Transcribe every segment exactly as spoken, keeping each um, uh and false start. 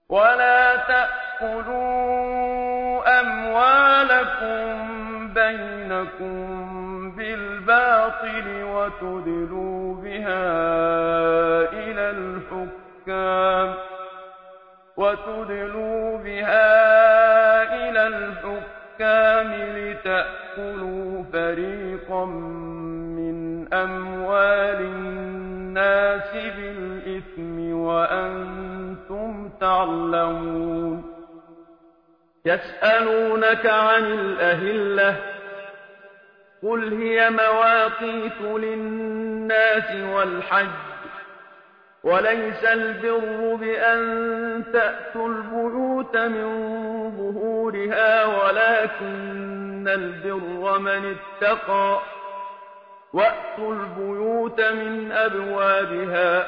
ولا تأكلوا أموالكم بينكم بالباطل وتدلوا بها إلى الحكام وتدلوا بها إلى الحكام لتأكلوا فريقا من أموال الناس بالإثم وأنتم تعلمون. يسألونك عن الأهلة قل هي مواقيت للناس والحج وليس البر بأن تأتوا البيوت من ظهورها ولكن البر من اتقى وأتوا البيوت من أبوابها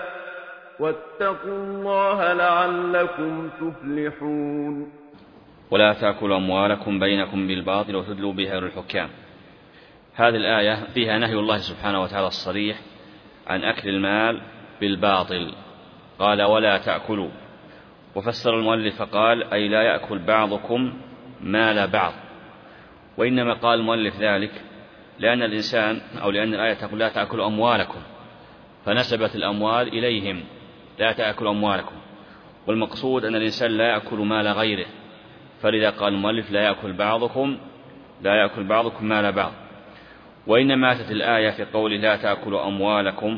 واتقوا الله لعلكم تفلحون. ولا تأكلوا أموالكم بينكم بالباطل وتدلوا بها إلى الحكام. هذه الآية فيها نهي الله سبحانه وتعالى الصريح عن أكل المال بالباطل، قال ولا تأكلوا، وفسر المؤلف فقال أي لا يأكل بعضكم مال بعض، وإنما قال المؤلف ذلك لأن الإنسان أو لأن الآية تقول لا تأكلوا أموالكم، فنسبت الأموال إليهم، لا تأكلوا أموالكم، والمقصود أن الإنسان لا يأكل مال غيره، فلذا قال المؤلف لا يأكل بعضكم لا يأكل بعضكم مال بعض. وإنما أتت الآية في قول لا تأكلوا أموالكم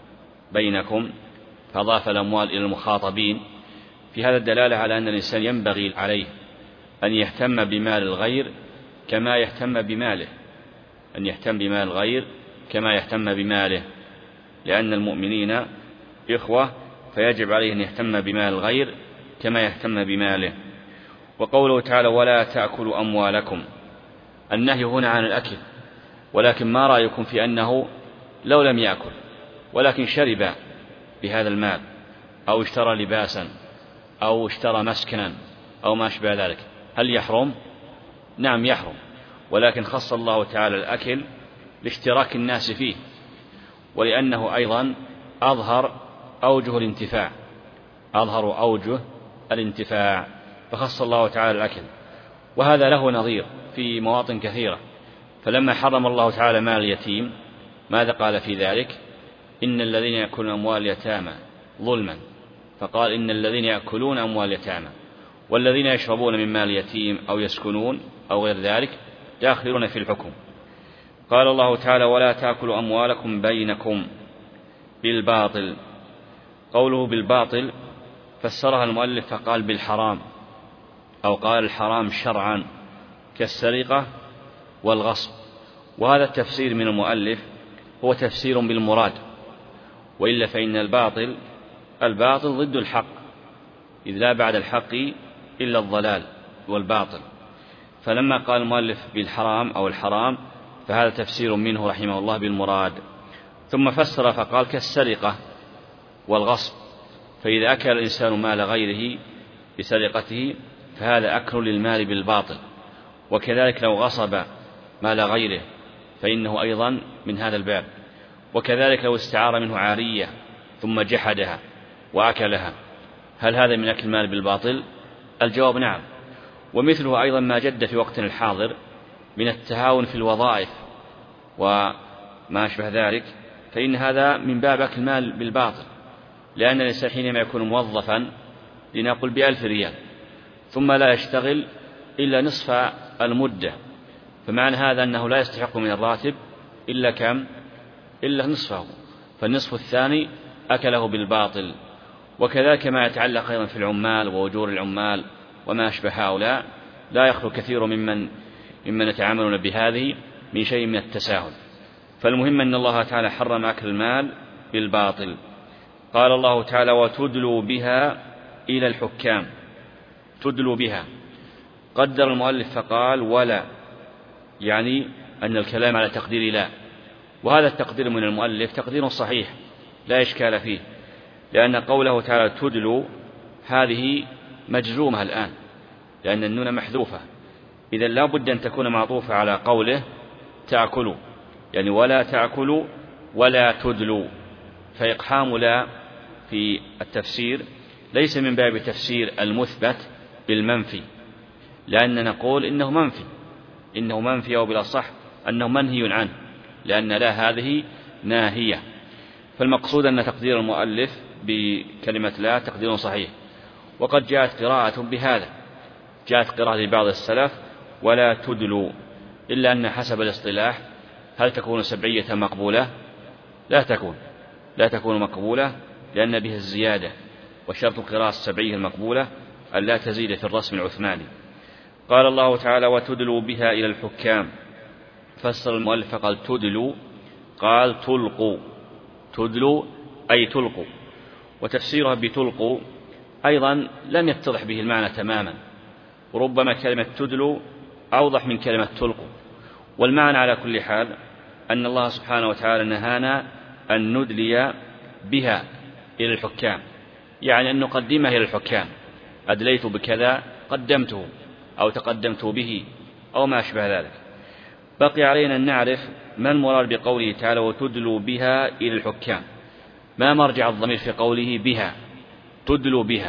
بينكم، فأضاف الأموال إلى المخاطبين، في هذا الدلالة على أن الإنسان ينبغي عليه أن يهتم بمال الغير كما يهتم بماله، أن يهتم بمال الغير كما يهتم بماله، لأن المؤمنين إخوة، فيجب عليه أن يهتم بمال الغير كما يهتم بماله. وقوله تعالى ولا تأكلوا أموالكم، النهي هنا عن الأكل، ولكن ما رأيكم في أنه لو لم يأكل ولكن شرب بهذا المال أو اشترى لباسا أو اشترى مسكنا أو ما أشبه ذلك، هل يحرم؟ نعم يحرم، ولكن خص الله تعالى الأكل لاشتراك الناس فيه، ولأنه أيضا أظهر أوجه الانتفاع أظهر أوجه الانتفاع فخص الله تعالى الأكل. وهذا له نظير في مواطن كثيرة، فلما حرم الله تعالى مال اليتيم ماذا قال في ذلك؟ إن الذين يأكلون أموال اليتامى ظلما، فقال إن الذين يأكلون أموال اليتامى، والذين يشربون من مال اليتيم أو يسكنون أو غير ذلك داخلون في الحكم. قال الله تعالى ولا تأكلوا أموالكم بينكم بالباطل، قوله بالباطل فسرها المؤلف فقال بالحرام، أو قال الحرام شرعا كالسرقة والغصب، وهذا التفسير من المؤلف هو تفسير بالمراد، وإلا فإن الباطل الباطل ضد الحق، إذ لا بعد الحق إلا الضلال والباطل، فلما قال المؤلف بالحرام أو الحرام فهذا تفسير منه رحمه الله بالمراد. ثم فسر فقال كالسرقة والغصب، فإذا أكل الإنسان مال غيره بسرقته فهذا أكل للمال بالباطل، وكذلك لو غصب مال غيره فإنه أيضا من هذا الباب، وكذلك لو استعار منه عارية ثم جحدها وأكلها، هل هذا من أكل المال بالباطل؟ الجواب نعم. ومثله أيضا ما جد في وقتنا الحاضر من التهاون في الوظائف وما أشبه ذلك، فإن هذا من باب أكل المال بالباطل، لأن الإنسان حينما يكون موظفا لنقل بألف ريال ثم لا يشتغل إلا نصف المدة، فمعنى هذا أنه لا يستحق من الراتب إلا كم؟ إلا نصفه، فالنصف الثاني أكله بالباطل. وكذلك ما يتعلق أيضا في العمال وأجور العمال وما أشبه هؤلاء، لا يخلو كثير ممن ممن يتعاملون بهذه من شيء من التساهل. فالمهم أن الله تعالى حرم أكل المال بالباطل. قال الله تعالى وتدلوا بها إلى الحكام، تدلوا بها، قدر المؤلف فقال ولا، يعني أن الكلام على تقدير لا، وهذا التقدير من المؤلف تقدير صحيح لا إشكال فيه، لأن قوله تعالى تدلوا هذه مجزومة الآن، لأن النون محذوفة، إذن لا بد أن تكون معطوفة على قوله تأكلوا، يعني ولا تأكلوا ولا تدلوا، فإقحام لا في التفسير ليس من باب تفسير المثبت بالمنفي، لأننا نقول إنه منفي إنه منفي أو بالأصح أنه منهي عنه، لأن لا هذه ناهية. فالمقصود أن تقدير المؤلف بكلمة لا تقدير صحيح. وقد جاءت قراءة بهذا، جاءت قراءة لبعض السلف ولا تدلوا، إلا أن حسب الاصطلاح هل تكون سبعية مقبولة؟ لا تكون لا تكون مقبولة، لأن بها الزيادة، وشرط القراءة السبعية المقبولة أن لا تزيد في الرسم العثماني. قال الله تعالى وتدلوا بها إلى الحكام، فسر المؤلف فقال تدلوا، قال تلقوا، تدلوا أي تلقوا. وتفسيرها بتلقوا أيضا لم يتضح به المعنى تماما، وربما كلمة تدلوا أوضح من كلمة تلقوا. والمعنى على كل حال أن الله سبحانه وتعالى نهانا أن ندلي بها إلى الحكام، يعني أن نقدمها إلى الحكام، أدليت بكذا قدمته أو تقدمت به أو ما أشبه ذلك. بقي علينا أن نعرف ما المراد بقوله تعالى وتدلوا بها إلى الحكام، ما مرجع الضمير في قوله بها تدلوا بها.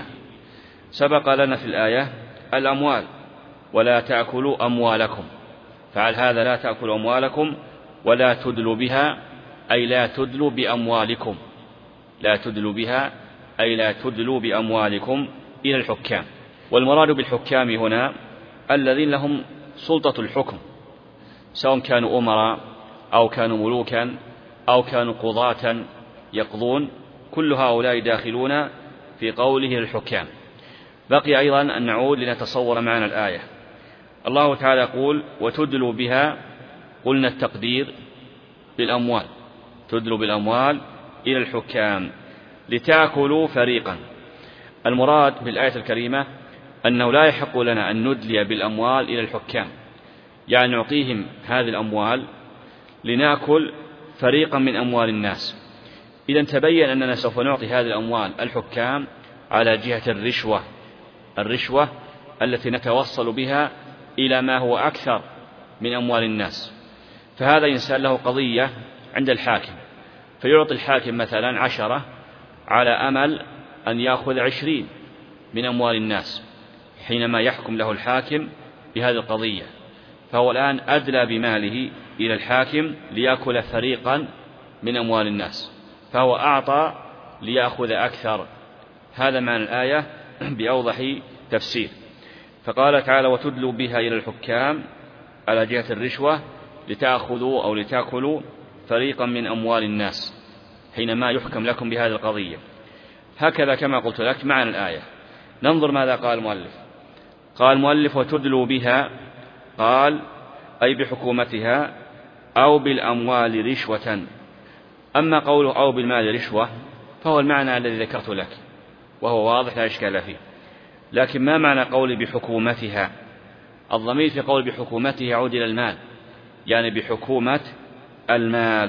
سبق لنا في الآية الأموال ولا تأكلوا أموالكم، فعلى هذا لا تأكلوا أموالكم ولا تدلوا بها أي لا تدلوا بأموالكم، لا تدلوا بها أي لا تدلوا بأموالكم إلى الحكام. والمراد بالحكام هنا الذين لهم سلطة الحكم، سواء كانوا أمراء أو كانوا ملوكا أو كانوا قضاة يقضون، كل هؤلاء داخلون في قوله الحكام. بقي أيضا أن نعود لنتصور معنى الآية. الله تعالى يقول وتدلوا بها، قلنا التقدير بالأموال، تدلوا بالأموال إلى الحكام لتأكلوا فريقا. المراد بالآية الكريمة أنه لا يحق لنا أن ندلي بالأموال إلى الحكام، يعني نعطيهم هذه الأموال لنأكل فريقا من أموال الناس. إذا تبين أننا سوف نعطي هذه الأموال الحكام على جهة الرشوة، الرشوة التي نتوصل بها إلى ما هو أكثر من أموال الناس. فهذا إنسان له قضية عند الحاكم، فيعطي الحاكم مثلا عشرة على أمل أن يأخذ عشرين من أموال الناس حينما يحكم له الحاكم بهذه القضية، فهو الآن أدلى بماله إلى الحاكم ليأكل فريقا من أموال الناس، فهو أعطى ليأخذ أكثر. هذا معنى الآية بأوضح تفسير. فقال تعالى وتدلوا بها إلى الحكام على جهة الرشوة لتأخذوا أو لتأكلوا فريقا من أموال الناس حينما يحكم لكم بهذه القضية. هكذا كما قلت لك معنى الآية. ننظر ماذا قال المؤلف. قال المؤلف وتدلوا بها، قال أي بحكومتها أو بالأموال رشوة. أما قوله أو بالمال رشوة فهو المعنى الذي ذكرت لك وهو واضح لا إشكال فيه. لكن ما معنى قولي بحكومتها؟ الضمير في قول بحكومته يعود إلى المال، يعني بحكومة المال،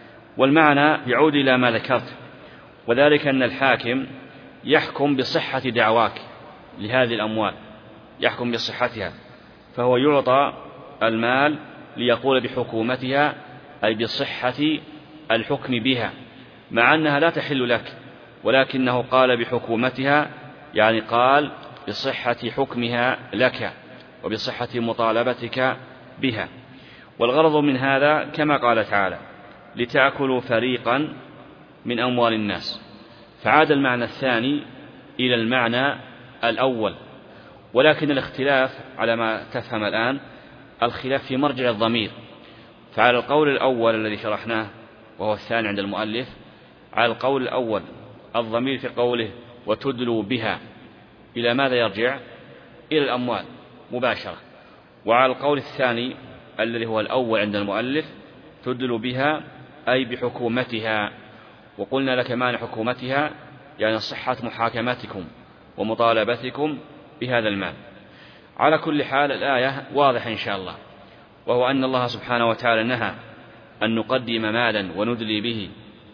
والمعنى يعود إلى ما ذكرت، وذلك أن الحاكم يحكم بصحة دعواك لهذه الأموال، يحكم بصحتها، فهو يعطى المال ليقول بحكومتها أي بصحة الحكم بها، مع أنها لا تحل لك، ولكنه قال بحكومتها يعني قال بصحة حكمها لك وبصحة مطالبتك بها. والغرض من هذا كما قال تعالى لتأكلوا فريقا من أموال الناس، فعاد المعنى الثاني إلى المعنى الأول. ولكن الاختلاف على ما تفهم الآن الخلاف في مرجع الضمير. فعلى القول الأول الذي شرحناه وهو الثاني عند المؤلف، على القول الأول الضمير في قوله وتدلوا بها إلى ماذا يرجع؟ إلى الأموال مباشرة. وعلى القول الثاني الذي هو الأول عند المؤلف تدلوا بها أي بحكومتها. وقلنا لك معنى حكومتها يعني صحة محاكمتكم ومطالبتكم بهذا المال. على كل حال الآية واضحة إن شاء الله، وهو أن الله سبحانه وتعالى نهى أن نقدم مالا وندلي به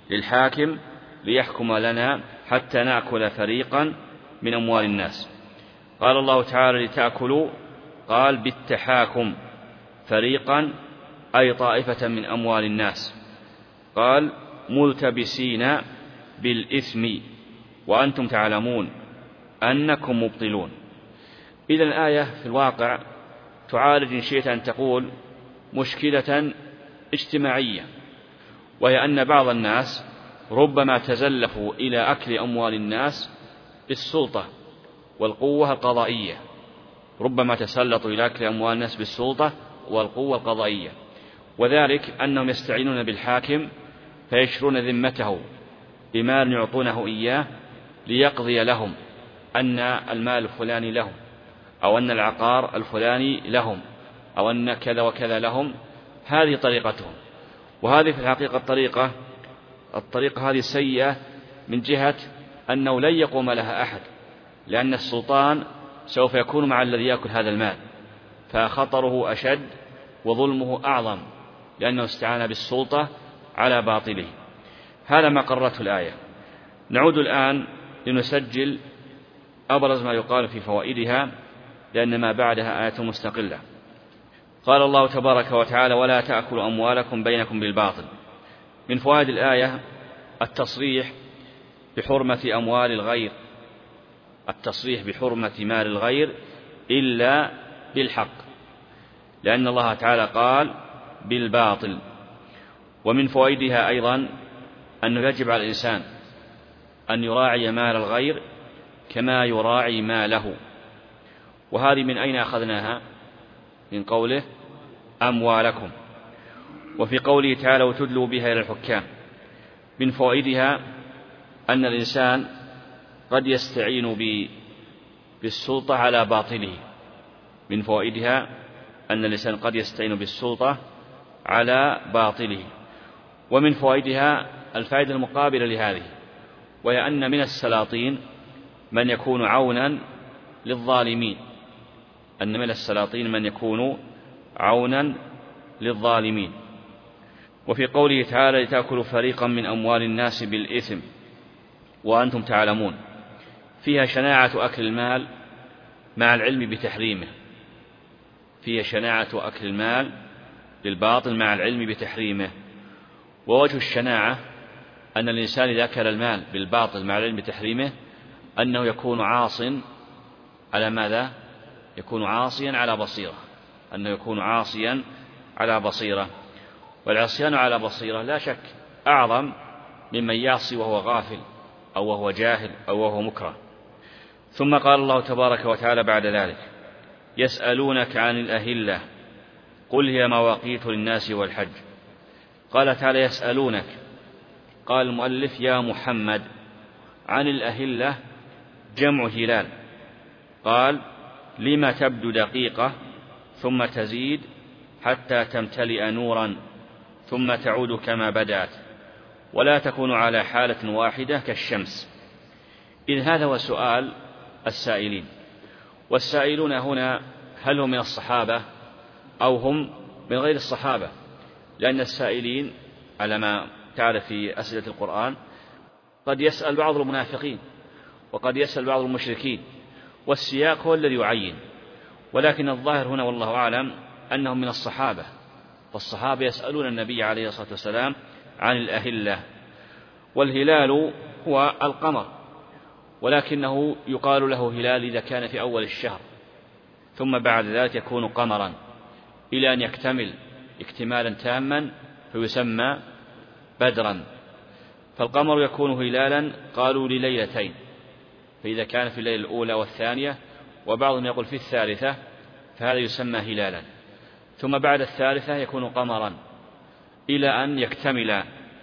للحاكم ليحكم لنا حتى نأكل فريقا من أموال الناس. قال الله تعالى لتأكلوا، قال بالتحاكم فريقا أي طائفة من أموال الناس، قال ملتبسين بالإثم وأنتم تعلمون أنكم مبطلون. إذا الآية في الواقع تعالج إن شئت أن تقول مشكلة اجتماعية، وهي أن بعض الناس ربما تزلفوا إلى أكل أموال الناس بالسلطة والقوة القضائية، ربما تسلطوا إلى أكل أموال الناس بالسلطة والقوة القضائية، وذلك أنهم يستعينون بالحاكم فيشرون ذمته بمال يعطونه إياه ليقضي لهم أن المال الفلاني لهم، أو أن العقار الفلاني لهم، أو أن كذا وكذا لهم. هذه طريقتهم، وهذه في الحقيقة الطريقة الطريقة هذه سيئة من جهة أنه لن يقوم لها أحد، لأن السلطان سوف يكون مع الذي يأكل هذا المال، فخطره أشد وظلمه أعظم، لأنه استعان بالسلطة على باطله. هذا ما قررته الآية. نعود الآن لنسجل أبرز ما يقال في فوائدها، لأن ما بعدها آية مستقلة. قال الله تبارك وتعالى: ولا تأكلوا أموالكم بينكم بالباطل. من فوائد الآية التصريح بحرمة أموال الغير، التصريح بحرمة مال الغير إلا بالحق، لأن الله تعالى قال بالباطل. ومن فوائدها أيضا أنه يجب على الإنسان أن يراعي مال الغير كما يراعي ماله. وهذه من أين أخذناها؟ من قوله أموالكم، وفي قوله تعالى: وتدلوا بها إلى الحكام. من فوائدها أن الإنسان قد يستعين بالسلطة على باطله. من فوائدها أن الإنسان قد يستعين بالسلطة على باطله. ومن فوائدها الفائدة المقابلة لهذه، وهي أن من السلاطين من يكون عونا للظالمين، أن من السلاطين من يكون عونا للظالمين. وفي قوله تعالى: لتأكلوا فريقا من أموال الناس بالإثم وأنتم تعلمون، فيها شناعة أكل المال مع العلم بتحريمه، فيها شناعة أكل المال بالباطل مع العلم بتحريمه. ووجه الشناعة أن الإنسان إذا أكل المال بالباطل مع العلم بتحريمه أنه يكون عاص على ماذا؟ يكون عاصيا على بصيرة، أنه يكون عاصيا على بصيرة. والعصيان على بصيرة لا شك أعظم ممن يعصي وهو غافل أو وهو جاهل أو وهو مكره. ثم قال الله تبارك وتعالى بعد ذلك: يسألونك عن الأهلة قل هي مواقيت للناس والحج. قال تعالى: يسألونك، قال المؤلف: يا محمد. عن الأهلة جمع هلال، قال: لما تبدو دقيقة ثم تزيد حتى تمتلئ نورا ثم تعود كما بدأت، ولا تكون على حالة واحدة كالشمس. إذ هذا هو سؤال السائلين، والسائلون هنا هل هم من الصحابة أو هم من غير الصحابة؟ لأن السائلين على ما تعرف في أسئلة القرآن قد يسأل بعض المنافقين وقد يسأل بعض المشركين، والسياق هو الذي يعين، ولكن الظاهر هنا والله أعلم أنهم من الصحابة، فالصحابة يسألون النبي عليه الصلاة والسلام عن الأهلة. والهلال هو القمر، ولكنه يقال له هلال إذا كان في أول الشهر، ثم بعد ذلك يكون قمرا إلى أن يكتمل اكتمالا تاما فيسمى بدرا. فالقمر يكون هلالا قالوا لليلتين، فإذا كان في الليلة الأولى والثانية، وبعضهم يقول في الثالثة، فهذا يسمى هلالا. ثم بعد الثالثة يكون قمرا إلى أن يكتمل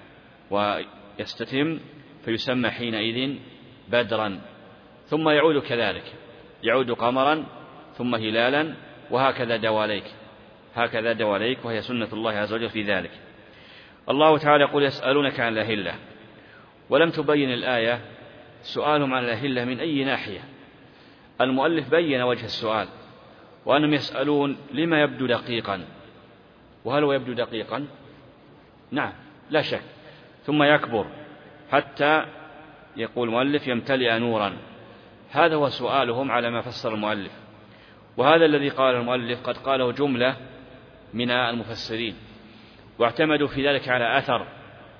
ويستتم فيسمى حينئذ بدرا، ثم يعود كذلك، يعود قمرا ثم هلالا، وهكذا دواليك، هكذا دواليك، وهي سنة الله عز وجل في ذلك. الله تعالى يقول: يسألونك عن الأهلة، ولم تبين الآية سؤالهم عن الأهلة من أي ناحية. المؤلف بين وجه السؤال، وأنهم يسألون لما يبدو دقيقا. وهل هو يبدو دقيقا؟ نعم لا شك. ثم يكبر حتى يقول المؤلف يمتلئ نورا. هذا هو سؤالهم على ما فسر المؤلف، وهذا الذي قال المؤلف قد قاله جملة من المفسرين، واعتمدوا في ذلك على أثر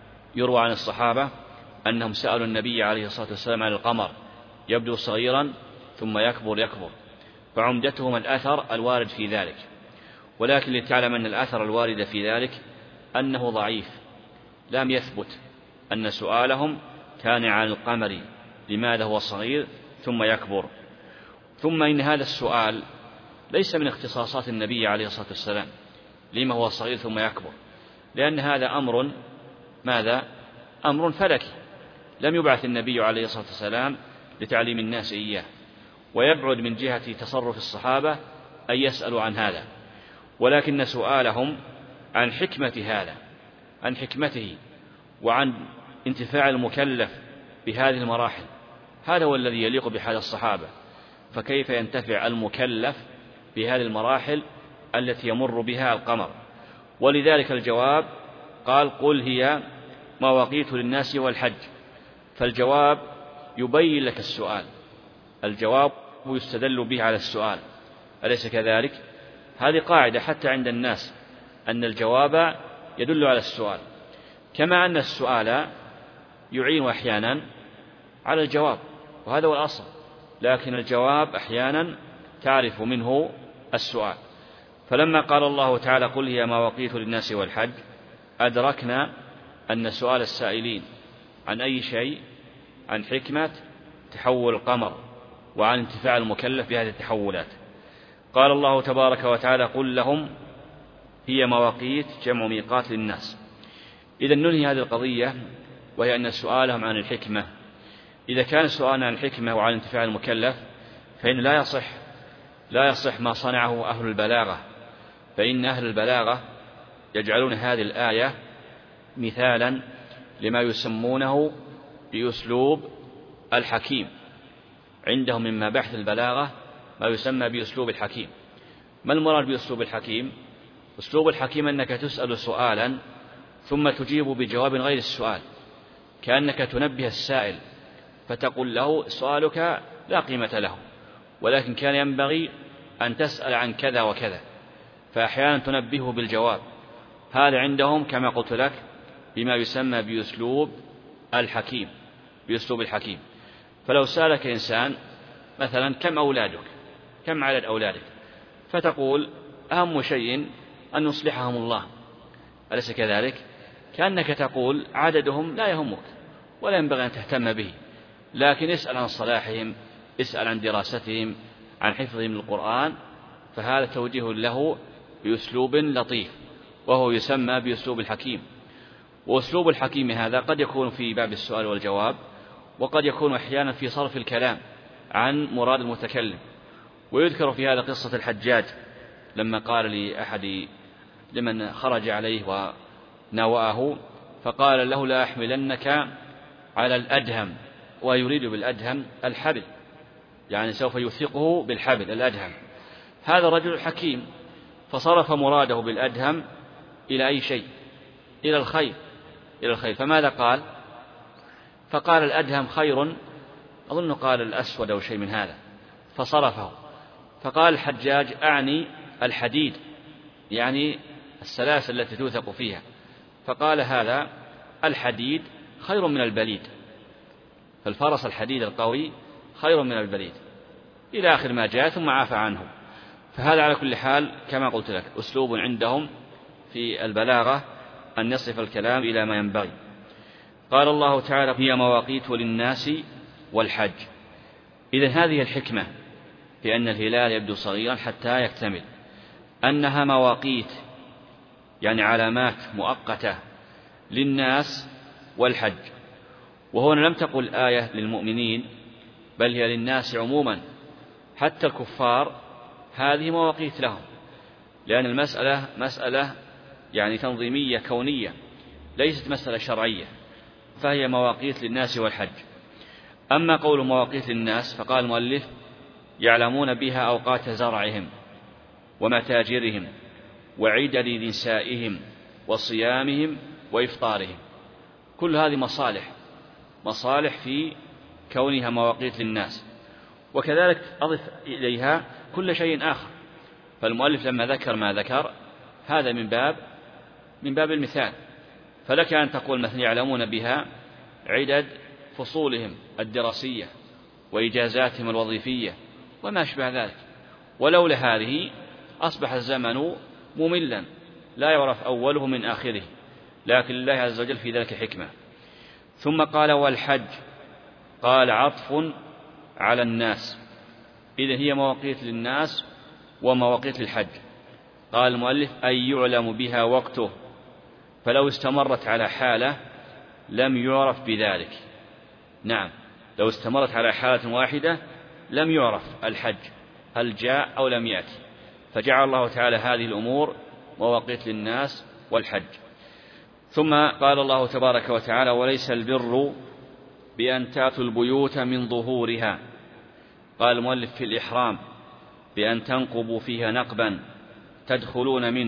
يروى عن الصحابة أنهم سألوا النبي عليه الصلاة والسلام عن القمر يبدو صغيرا ثم يكبر يكبر، فعمدتهم الأثر الوارد في ذلك. ولكن لتعلم أن الأثر الوارد في ذلك أنه ضعيف، لم يثبت أن سؤالهم كان عن القمر لماذا هو صغير ثم يكبر. ثم إن هذا السؤال ليس من اختصاصات النبي عليه الصلاة والسلام لما هو صغير ثم يكبر، لأن هذا أمر ماذا؟ أمر فلكي، لم يبعث النبي عليه الصلاة والسلام لتعليم الناس إياه، ويبعد من جهة تصرف الصحابة أن يسألوا عن هذا، ولكن سؤالهم عن حكمة هذا، عن حكمته وعن انتفاع المكلف بهذه المراحل، هذا هو الذي يليق بحال الصحابة. فكيف ينتفع المكلف بهذه المراحل التي يمر بها القمر؟ ولذلك الجواب قال قل هي مواقيت للناس والحج، فالجواب يبين لك السؤال، الجواب يستدل به على السؤال، أليس كذلك؟ هذه قاعدة حتى عند الناس، أن الجواب يدل على السؤال، كما أن السؤال يعين أحيانا على الجواب، وهذا هو الأصل، لكن الجواب أحيانا تعرف منه السؤال. فلما قال الله تعالى قل هي مواقيت للناس والحج، أدركنا أن سؤال السائلين عن أي شيء؟ عن حكمة تحول القمر وعن انتفاع المكلف بهذه التحولات. قال الله تبارك وتعالى قل لهم هي مواقيت جمع ميقات للناس. إذا ننهي هذه القضية، وهي أن سؤالهم عن الحكمة، إذا كان سؤال عن الحكمة وعن انتفاع المكلف فإن لا يصح لا يصح ما صنعه أهل البلاغة، فإن أهل البلاغة يجعلون هذه الآية مثالا لما يسمونه بأسلوب الحكيم. عندهم مما بحث البلاغة ما يسمى بأسلوب الحكيم. ما المراد بأسلوب الحكيم؟ أسلوب الحكيم أنك تسأل سؤالا ثم تجيب بجواب غير السؤال، كأنك تنبه السائل فتقول له سؤالك لا قيمة له، ولكن كان ينبغي أن تسأل عن كذا وكذا، فأحيانا تنبهه بالجواب. هذا عندهم كما قلت لك بما يسمى بأسلوب الحكيم، بأسلوب الحكيم. فلو سألك إنسان مثلا كم أولادك، كم عدد أولادك، فتقول أهم شيء أن يصلحهم الله، أليس كذلك؟ كأنك تقول عددهم لا يهمك ولا ينبغي أن تهتم به، لكن اسأل عن صلاحهم، اسأل عن دراستهم، عن حفظهم للقرآن، فهذا توجيه له بأسلوب لطيف، وهو يسمى بأسلوب الحكيم. وأسلوب الحكيم هذا قد يكون في باب السؤال والجواب، وقد يكون أحيانا في صرف الكلام عن مراد المتكلم. ويذكر في هذا قصة الحجاج لما قال لأحد لمن خرج عليه وناوأه فقال له لا أحملنك على الأدهم، ويريد بالأدهم الحبل، يعني سوف يوثقه بالحبل الأدهم. هذا الرجل حكيم فصرف مراده بالأدهم إلى أي شيء؟ إلى الخير، إلى الخير. فماذا قال؟ فقال الأدهم خير، أظن قال الأسود أو شيء من هذا، فصرفه. فقال الحجاج أعني الحديد، يعني السلاسل التي توثق فيها، فقال هذا الحديد خير من البليد، فالفرس الحديد القوي خير من البليد، إلى آخر ما جاء، ثم عافى عنه. فهذا على كل حال كما قلت لك أسلوب عندهم في البلاغة أن يصف الكلام إلى ما ينبغي. قال الله تعالى هي مواقيت للناس والحج. إذن هذه الحكمة في أن الهلال يبدو صغيرا حتى يكتمل، أنها مواقيت يعني علامات مؤقتة للناس والحج. وهنا لم تقل آية للمؤمنين، بل هي للناس عموما، حتى الكفار هذه مواقيت لهم، لأن المسألة مسألة يعني تنظيمية كونية، ليست مسألة شرعية، فهي مواقيت للناس والحج. أما قول مواقيت للناس فقال المؤلف يعلمون بها أوقات زرعهم ومتاجرهم وعدد نسائهم وصيامهم وإفطارهم. كل هذه مصالح مصالح في كونها مواقيت للناس، وكذلك أضف إليها كل شيء آخر. فالمؤلف لما ذكر ما ذكر هذا من باب من باب المثال، فلك أن تقول مثلا يعلمون بها عدد فصولهم الدراسية وإجازاتهم الوظيفية وما أشبه ذلك. ولولا هذه أصبح الزمن مملا لا يعرف أوله من آخره، لكن الله عز وجل في ذلك حكمة. ثم قال والحج، قال عطف على الناس، إذن هي مواقيت للناس ومواقيت للحج. قال المؤلف أي يعلم بها وقته، فلو استمرت على حالة لم يعرف بذلك. نعم، لو استمرت على حالة واحدة لم يعرف الحج هل جاء أو لم يأتي، فجعل الله تعالى هذه الأمور مواقيت للناس والحج. ثم قال الله تبارك وتعالى وليس البر بأن تأتوا البيوت من ظهورها. قال المؤلف في الإحرام بأن تنقبوا فيها نقبا تدخلون منه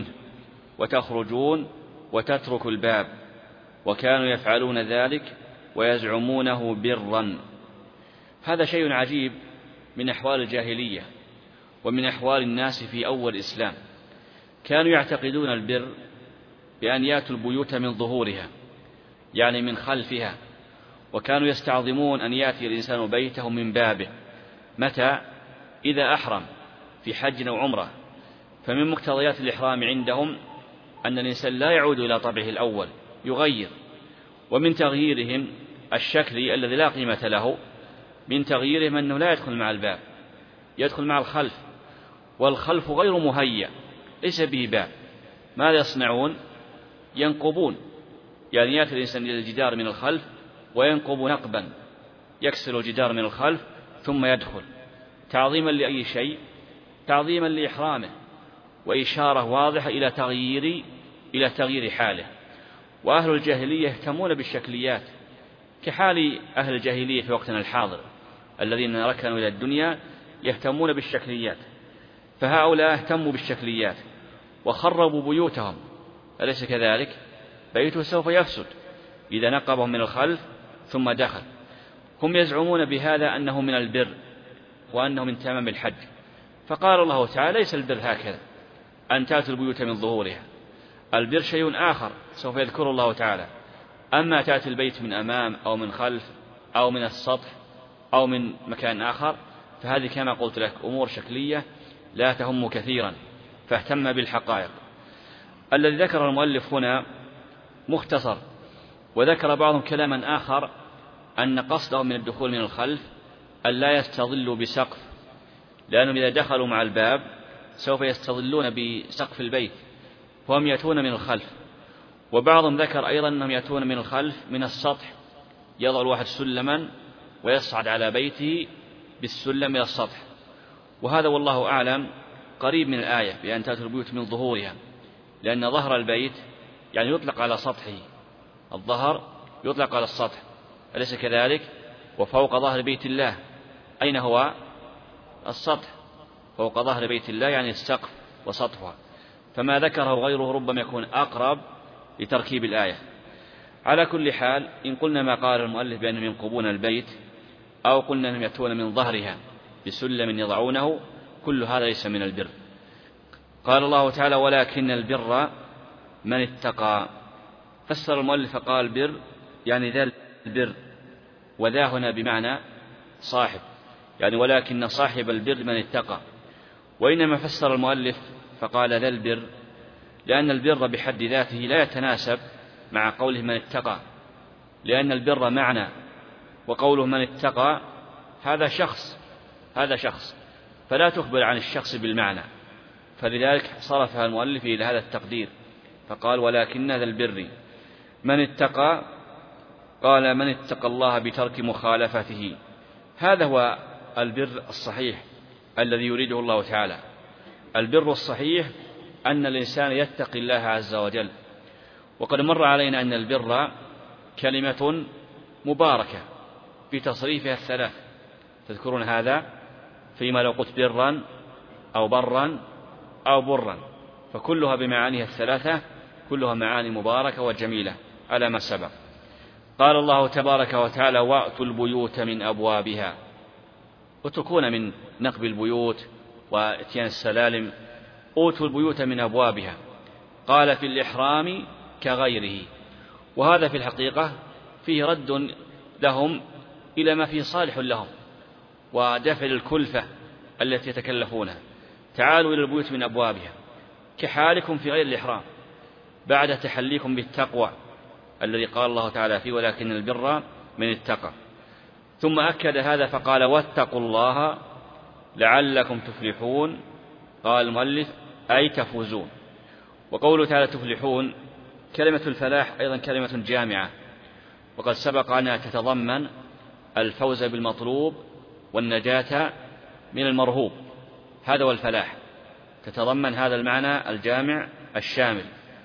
وتخرجون وتتركوا الباب، وكانوا يفعلون ذلك ويزعمونه برا. هذا شيء عجيب من أحوال الجاهلية ومن أحوال الناس في أول الإسلام. كانوا يعتقدون البر بأن يأتوا البيوت من ظهورها، يعني من خلفها، وكانوا يستعظمون أن يأتي الإنسان بيته من بابه. متى؟ إذا أحرم في حج أو عمرة. فمن مقتضيات الإحرام عندهم أن الإنسان لا يعود إلى طبعه الأول، يغير. ومن تغييرهم الشكلي الذي لا قيمة له، من تغييرهم أنه لا يدخل مع الباب، يدخل مع الخلف، والخلف غير مهيأ ليس به باب. ماذا يصنعون؟ ينقبون، يعني يأتي الإنسان إلى الجدار من الخلف وينقب نقبا، يكسر الجدار من الخلف ثم يدخل، تعظيما لأي شيء؟ تعظيما لإحرامه، وإشارة واضحة إلى تغيير إلى تغيير حاله. وأهل الجاهلية يهتمون بالشكليات كحال أهل الجاهلية في وقتنا الحاضر الذين ركنوا إلى الدنيا يهتمون بالشكليات. فهؤلاء اهتموا بالشكليات وخربوا بيوتهم، أليس كذلك؟ بيته سوف يفسد إذا نقبهم من الخلف ثم دخل. هم يزعمون بهذا أنه من البر وأنه من تمام الحج. فقال الله تعالى ليس البر هكذا أن تأتوا البيوت من ظهورها، البر شيء آخر سوف يذكر الله تعالى. أما تأتي البيت من أمام أو من خلف أو من السطح أو من مكان آخر، فهذه كما قلت لك أمور شكلية لا تهم كثيرا، فاهتم بالحقائق. الذي ذكر المؤلف هنا مختصر، وذكر بعضهم كلاما آخر أن قصدهم من الدخول من الخلف أن لا يستظلوا بسقف، لأنهم إذا دخلوا مع الباب سوف يستظلون بسقف البيت، وهم يأتون من الخلف. وبعضهم ذكر أيضا أنهم يأتون من الخلف من السطح، يضع الواحد سلما ويصعد على بيته بالسلم إلى السطح. وهذا والله أعلم قريب من الآية بأن تأتوا البيوت من ظهورها، لأن ظهر البيت يعني يطلق على سطحه، الظهر يطلق على السطح، أليس كذلك؟ وفوق ظهر بيت الله أين هو؟ السطح. فوق ظهر بيت الله يعني السقف وسطحها. فما ذكره غيره ربما يكون أقرب لتركيب الآية. على كل حال، إن قلنا ما قال المؤلف بأنهم ينقبون البيت أو قلنا أنهم يأتون من ظهرها بسلم يضعونه، كل هذا ليس من البر. قال الله تعالى ولكن البر من اتقى. فسر المؤلف قال بر يعني ذا البر، وذا هنا بمعنى صاحب، يعني ولكن صاحب البر من اتقى. وإنما فسر المؤلف فقال ذا البر لأن البر بحد ذاته لا يتناسب مع قوله من اتقى، لأن البر معنى، وقوله من اتقى هذا شخص، هذا شخص فلا تخبر عن الشخص بالمعنى، فلذلك صرفها المؤلف إلى هذا التقدير فقال ولكن ذا البر من اتقى. قال من اتقى الله بترك مخالفته، هذا هو البر الصحيح الذي يريده الله تعالى. البر الصحيح أن الإنسان يتقي الله عز وجل. وقد مر علينا أن البر كلمة مباركة في تصريفها الثلاث، تذكرون هذا فيما لو قلت برا أو برا أو برا، فكلها بمعانيها الثلاثة، كلها معاني مباركة وجميلة على ما سبق. قال الله تبارك وتعالى وأتوا البيوت من أبوابها، اتركون من نقب البيوت واتيان السلالم، أوتوا البيوت من أبوابها. قال في الإحرام كغيره، وهذا في الحقيقة فيه رد لهم إلى ما فيه صالح لهم ودفع الكلفة التي يتكلفونها، تعالوا إلى البيوت من أبوابها كحالكم في غير الإحرام بعد تحليكم بالتقوى الذي قال الله تعالى فيه ولكن البر من اتقى. ثم أكد هذا فقال واتقوا الله لعلكم تفلحون، قال المؤلف أي تفوزون. وقوله تعالى تفلحون، كلمة الفلاح أيضا كلمة جامعة، وقد سبق أنها تتضمن الفوز بالمطلوب والنجاة من المرهوب، هذا هو الفلاح، تتضمن هذا المعنى الجامع الشامل،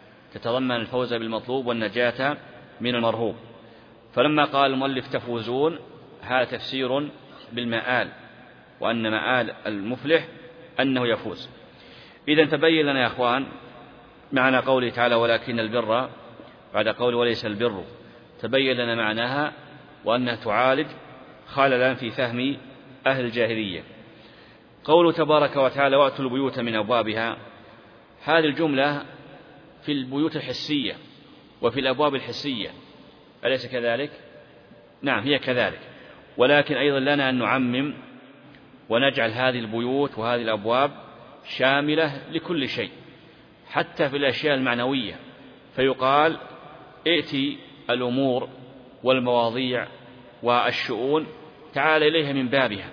تتضمن الفوز بالمطلوب والنجاة من المرهوب. فلما قال المؤلف تفوزون، هذا تفسير بالمآل، وأن مآل المفلح أنه يفوز. إذن تبين لنا يا أخوان معنى قوله تعالى ولكن البر بعد قول وليس البر، تبين لنا معناها وأنها تعالج خللا في فهم أهل الجاهلية. قوله تبارك وتعالى وأتوا البيوت من أبوابها، هذه الجملة في البيوت الحسية وفي الأبواب الحسية، أليس كذلك؟ نعم هي كذلك، ولكن أيضا لنا أن نعمم ونجعل هذه البيوت وهذه الأبواب شاملة لكل شيء حتى في الأشياء المعنوية، فيقال ائتي الأمور والمواضيع والشؤون تعال إليها من بابها،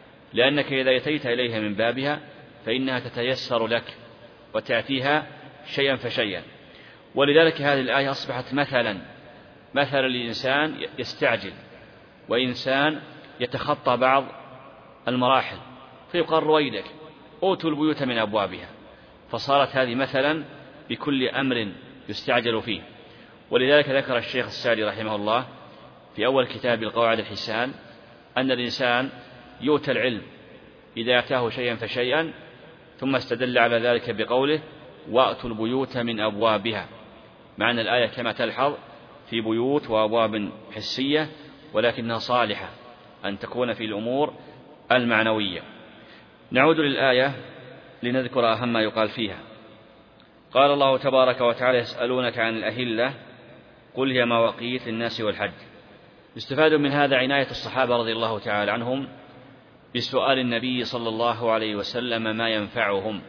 لأنك إذا أتيت إليها من بابها فإنها تتيسر لك وتأتيها شيئا فشيئا. ولذلك هذه الآية أصبحت مثلا مثلا لإنسان يستعجل وإنسان يتخطى بعض المراحل، فيقال رويدك أوتوا البيوت من أبوابها، فصارت هذه مثلا بكل أمر يستعجل فيه. ولذلك ذكر الشيخ السعدي رحمه الله في أول كتاب القواعد الحسان أن الإنسان يؤتى العلم إذا أتاه شيئا فشيئا، ثم استدل على ذلك بقوله وأتوا البيوت من أبوابها، معنى الآية كما تلحظ في بيوت وأبواب حسية، ولكنها صالحة أن تكون في الأمور المعنوية. نعود للآية لنذكر أهم ما يقال فيها. قال الله تبارك وتعالى يسألونك عن الأهلة قل هي مواقيت للناس والحج. يستفاد من هذا عناية الصحابة رضي الله تعالى عنهم بسؤال النبي صلى الله عليه وسلم ما ينفعهم،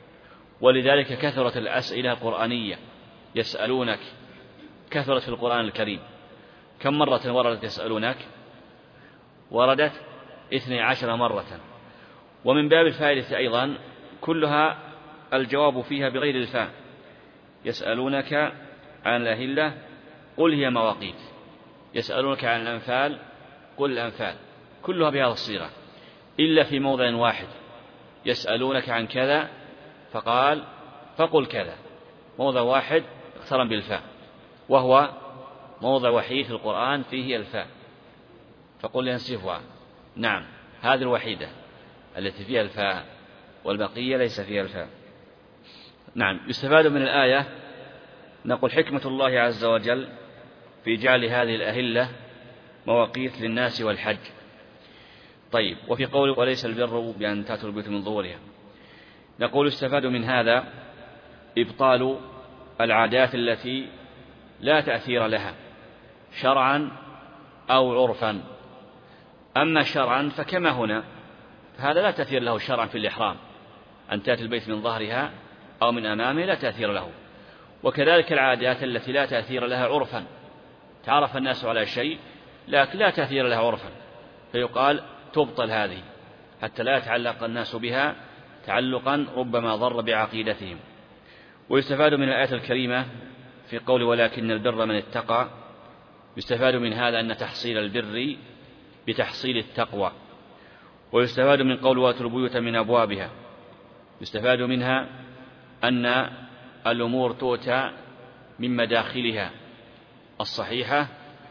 ولذلك كثرت الأسئلة القرآنية يسألونك، كثرت في القرآن الكريم. كم مرة وردت يسألونك؟ وردت اثني عشر مرة. ومن باب الفائدة أيضا كلها الجواب فيها بغير الفاء. يسألونك عن الأهلة قل هي مواقيت، يسألونك عن الأنفال قل الأنفال، كلها بهذه الصيغة، إلا في موضع واحد يسألونك عن كذا فقال فقل كذا، موضع واحد اقترن بالفاء، وهو موضع وحيد في القرآن فيه الفاء، فقل ينسفها. نعم هذه الوحيدة التي فيها الفاء، والبقية ليس فيها الفاء. نعم يستفاد من الآية نقول حكمة الله عز وجل في جعل هذه الأهلة مواقيت للناس والحج. طيب، وفي قول وليس البر بأن تأتوا البيوت من ظهورها، نقول يستفاد من هذا إبطال العادات التي لا تأثير لها شرعا أو عرفا. أما شرعا فكما هنا، هذا لا تأثير له شرعا في الإحرام، أن تأتي البيت من ظهرها أو من أمامه لا تأثير له. وكذلك العادات التي لا تأثير لها عرفا، تعرف الناس على شيء لكن لا تأثير لها عرفا، فيقال تبطل هذه حتى لا يتعلق الناس بها تعلقا ربما ضر بعقيدتهم. ويستفاد من الآية الكريمة في قول ولكن البر من اتقى، يستفاد من هذا أن تحصيل البر بتحصيل التقوى. ويستفاد من قول واتوا البيوت من أبوابها، يستفاد منها أن الأمور تؤتى من مداخلها الصحيحة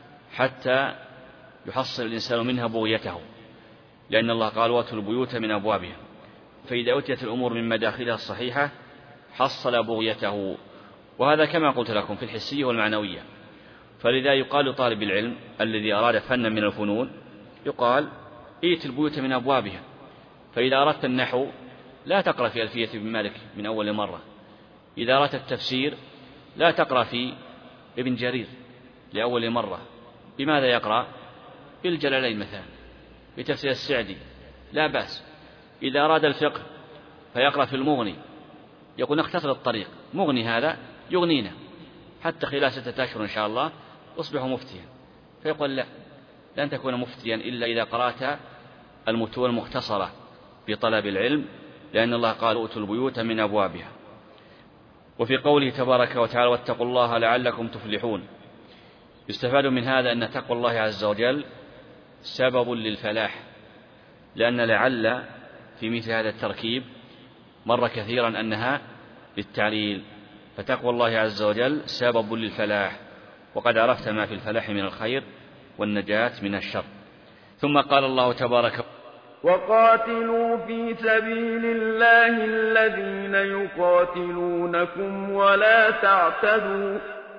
حتى يحصل الإنسان منها بغيته، لأن الله قال واتوا البيوت من أبوابها، فإذا أتيت الأمور من مداخلها الصحيحة حصل بغيته. وهذا كما قلت لكم في الحسية والمعنوية. فلذا يقال لطالب العلم الذي أراد فنا من الفنون يقال ائت البيوت من أبوابها. فإذا أردت النحو لا تقرأ في ألفية ابن مالك من أول مرة، إذا أردت التفسير لا تقرأ في ابن جرير لأول مرة، بماذا يقرأ؟ بالجلالين مثلا، بتفسير السعدي لا بأس، إذا أراد الفقه فيقرأ في المغني يقول نختصر الطريق، مغني هذا يغنينا حتى خلال ستة أشهر إن شاء الله أصبح مفتيا، فيقول لا، لن تكون مفتيا إلا إذا قرأت المتون المختصرة في طلب العلم، لأن الله قال أوتوا البيوت من أبوابها. وفي قوله تبارك وتعالى واتقوا الله لعلكم تفلحون، يستفاد من هذا أن تقوى الله عز وجل سبب للفلاح، لأن لعل في مثل هذا التركيب مر كثيرا أنها للتعليل، فتقوى الله عز وجل سبب للفلاح، وقد عرفت ما في الفلاح من الخير والنجاة من الشر. ثم قال الله تبارك وقاتلوا في سبيل الله الذين يقاتلونكم ولا تعتدوا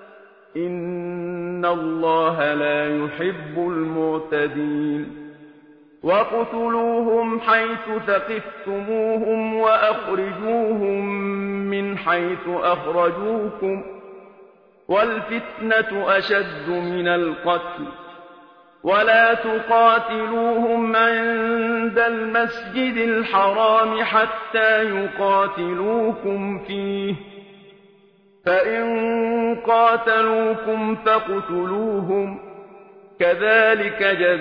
إن الله لا يحب المعتدين واقتلوهم حيث ثقفتموهم وأخرجوهم من حيث أخرجوكم والفتنة أشد من القتل ولا تقاتلوهم عند المسجد الحرام حتى يقاتلوكم فيه فإن قاتلوكم فاقتلوهم كذلك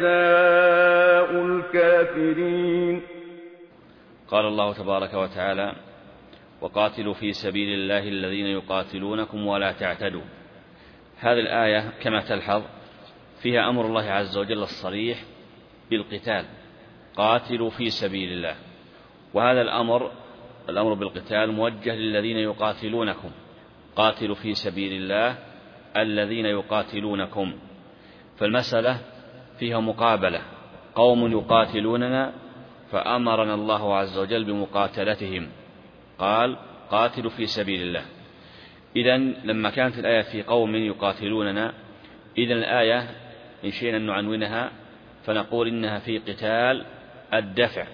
جزاء الكافرين. قال الله تبارك وتعالى وقاتلوا في سبيل الله الذين يقاتلونكم ولا تعتدوا. هذه الآية كما تلحظ فيها أمر الله عز وجل الصريح بالقتال، قاتلوا في سبيل الله، وهذا الأمر الأمر بالقتال موجه للذين يقاتلونكم، قاتلوا في سبيل الله الذين يقاتلونكم، فالمسألة فيها مقابلة، قوم يقاتلوننا فأمرنا الله عز وجل بمقاتلتهم، قال قاتلوا في سبيل الله. إذن لما كانت الآية في قوم يقاتلوننا، إذن الآية إن شئنا أن نعنونها فنقول إنها في قتال الدفع،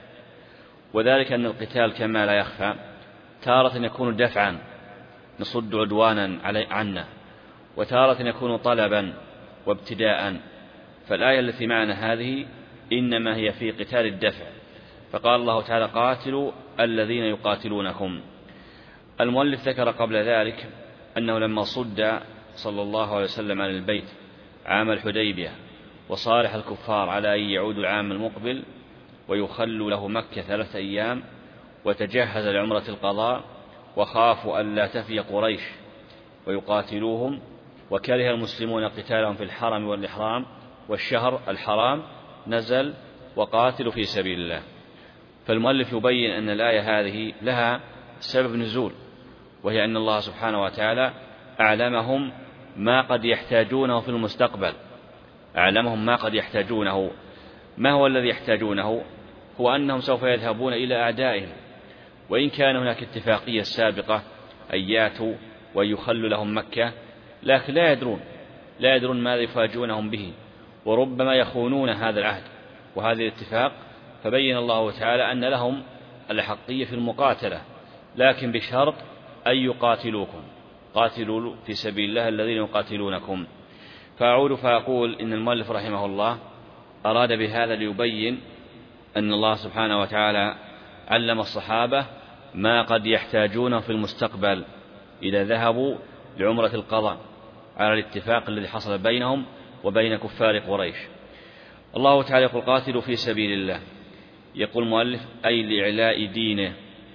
وذلك أن القتال كما لا يخفى تارة يكون دفعا نصد عدوانا عنا، وتارة يكون طلبا وابتداء، فالآية التي معنا هذه إنما هي في قتال الدفع، فقال الله تعالى قاتلوا الذين يقاتلونكم. المؤلف ذكر قبل ذلك أنه لما صد صلى الله عليه وسلم عن البيت عام الحديبية وصالح الكفار على أن يعودوا العام المقبل ويخلوا له مكة ثلاثة أيام وتجهز لعمرة القضاء، وخافوا أن لا تفي قريش ويقاتلوهم، وكره المسلمون قتالهم في الحرم والإحرام والشهر الحرام، نزل وقاتلوا في سبيل الله. فالمؤلف يبين أن الآية هذه لها سبب نزول، وهي أن الله سبحانه وتعالى أعلمهم ما قد يحتاجونه في المستقبل، أعلمهم ما قد يحتاجونه. ما هو الذي يحتاجونه؟ هو أنهم سوف يذهبون إلى أعدائهم، وإن كان هناك اتفاقية سابقة أن ياتوا ويخلوا لهم مكة، لكن لا يدرون لا يدرون ماذا يفاجئونهم به، وربما يخونون هذا العهد وهذه الاتفاق، فبين الله تعالى أن لهم الحقية في المقاتلة، لكن بشرط أن يقاتلوكم، قاتلوا في سبيل الله الذين يقاتلونكم. فأعود فأقول إن المؤلف رحمه الله أراد بهذا ليبين أن الله سبحانه وتعالى علم الصحابة ما قد يحتاجونه في المستقبل إذا ذهبوا لعمرة القضاء على الاتفاق الذي حصل بينهم وبين كفار قريش. الله تعالى يقول قاتلوا في سبيل الله، يقول المؤلف أي لإعلاء دينه،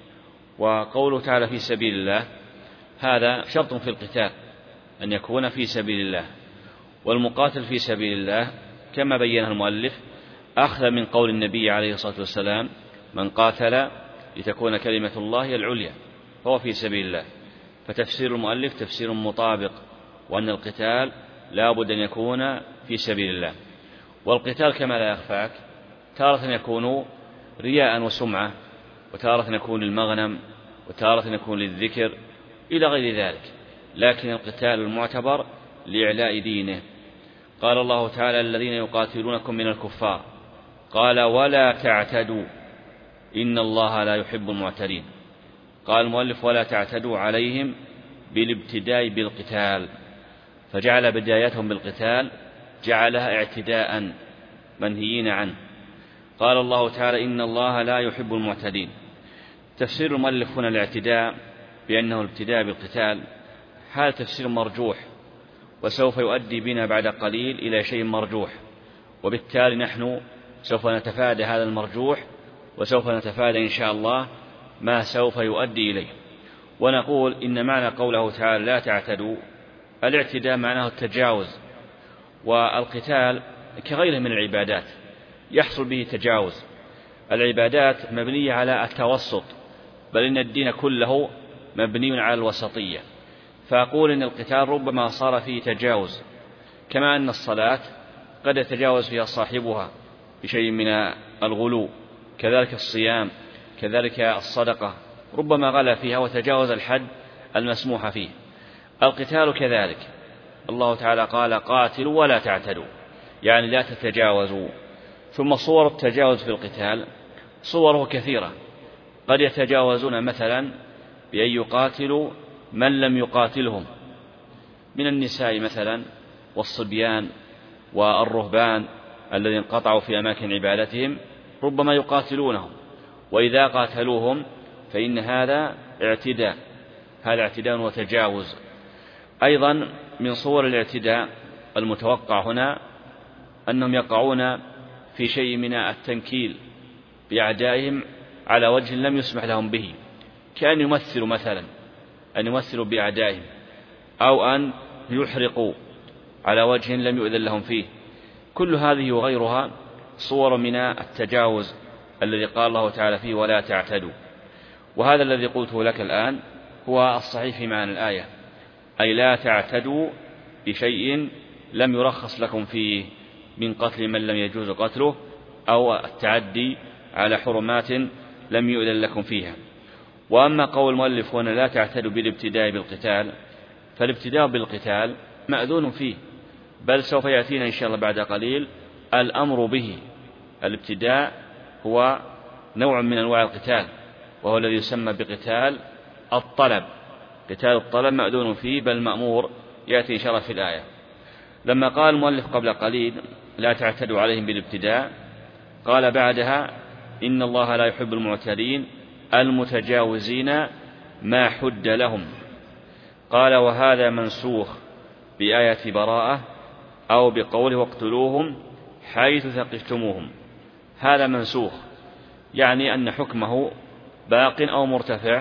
وقوله تعالى في سبيل الله هذا شرط في القتال أن يكون في سبيل الله، والمقاتل في سبيل الله كما بينه المؤلف أخذ من قول النبي عليه الصلاة والسلام من قاتل لتكون كلمة الله العليا فهو في سبيل الله، فتفسير المؤلف تفسير مطابق، وأن القتال لا بد أن يكون في سبيل الله. والقتال كما لا يخفاك تارة يكون رياء وسمعة، وتارة يكون للمغنم، وتارة يكون للذكر إلى غير ذلك، لكن القتال المعتبر لإعلاء دينه. قال الله تعالى الذين يقاتلونكم من الكفار، قال ولا تعتدوا إن الله لا يحب المعتدين. قال المؤلف ولا تعتدوا عليهم بالابتداء بالقتال، فجعل بدايتهم بالقتال جعلها اعتداء منهيين عنه. قال الله تعالى إن الله لا يحب المعتدين. تفسير المؤلف هنا الاعتداء بأنه الابتداء بالقتال هذا تفسير مرجوح، وسوف يؤدي بنا بعد قليل إلى شيء مرجوح، وبالتالي نحن سوف نتفادى هذا المرجوح، وسوف نتفادى إن شاء الله ما سوف يؤدي إليه. ونقول إن معنى قوله تعالى لا تعتدوا، الاعتداء معناه التجاوز، والقتال كغيره من العبادات يحصل به تجاوز. العبادات مبنية على التوسط، بل إن الدين كله مبني على الوسطية، فأقول إن القتال ربما صار فيه تجاوز، كما أن الصلاة قد يتجاوز فيها صاحبها بشيء من الغلو، كذلك الصيام، كذلك الصدقة ربما غلا فيها وتجاوز الحد المسموح فيه. القتال كذلك، الله تعالى قال قاتلوا ولا تعتدوا، يعني لا تتجاوزوا. ثم صور التجاوز في القتال صوره كثيرة، قد يتجاوزون مثلا بأن يقاتلوا من لم يقاتلهم من النساء مثلا والصبيان والرهبان الذين انقطعوا في أماكن عبادتهم، ربما يقاتلونهم، وإذا قاتلوهم فإن هذا اعتداء، هذا اعتداء وتجاوز. أيضا من صور الاعتداء المتوقع هنا أنهم يقعون في شيء من التنكيل بأعدائهم على وجه لم يسمح لهم به، كأن يمثلوا مثلا أن يمثلوا بأعدائهم، أو أن يحرقوا على وجه لم يؤذن لهم فيه. كل هذه وغيرها صور من التجاوز الذي قال الله تعالى فيه ولا تعتدوا. وهذا الذي قلته لك الآن هو الصحيح في معنى الآية، أي لا تعتدوا بشيء لم يرخص لكم فيه من قتل من لم يجوز قتله، أو التعدي على حرمات لم يؤذن لكم فيها. وأما قول المؤلف هنا لا تعتدوا بالابتداء بالقتال، فالابتداء بالقتال مأذون فيه، بل سوف يأتينا إن شاء الله بعد قليل الأمر به. الابتداء هو نوع من أنواع القتال، وهو الذي يسمى بقتال الطلب. قتال الطلب مأذون فيه، بل مأمور، يأتي إن شاء الله في الآية. لما قال المؤلف قبل قليل لا تعتدوا عليهم بالابتداء، قال بعدها إن الله لا يحب المعتدين المتجاوزين ما حد لهم. قال وهذا منسوخ بآية براءة أو بقوله واقتلوهم حيث ثقفتموهم. هذا منسوخ، يعني أن حكمه باق أو مرتفع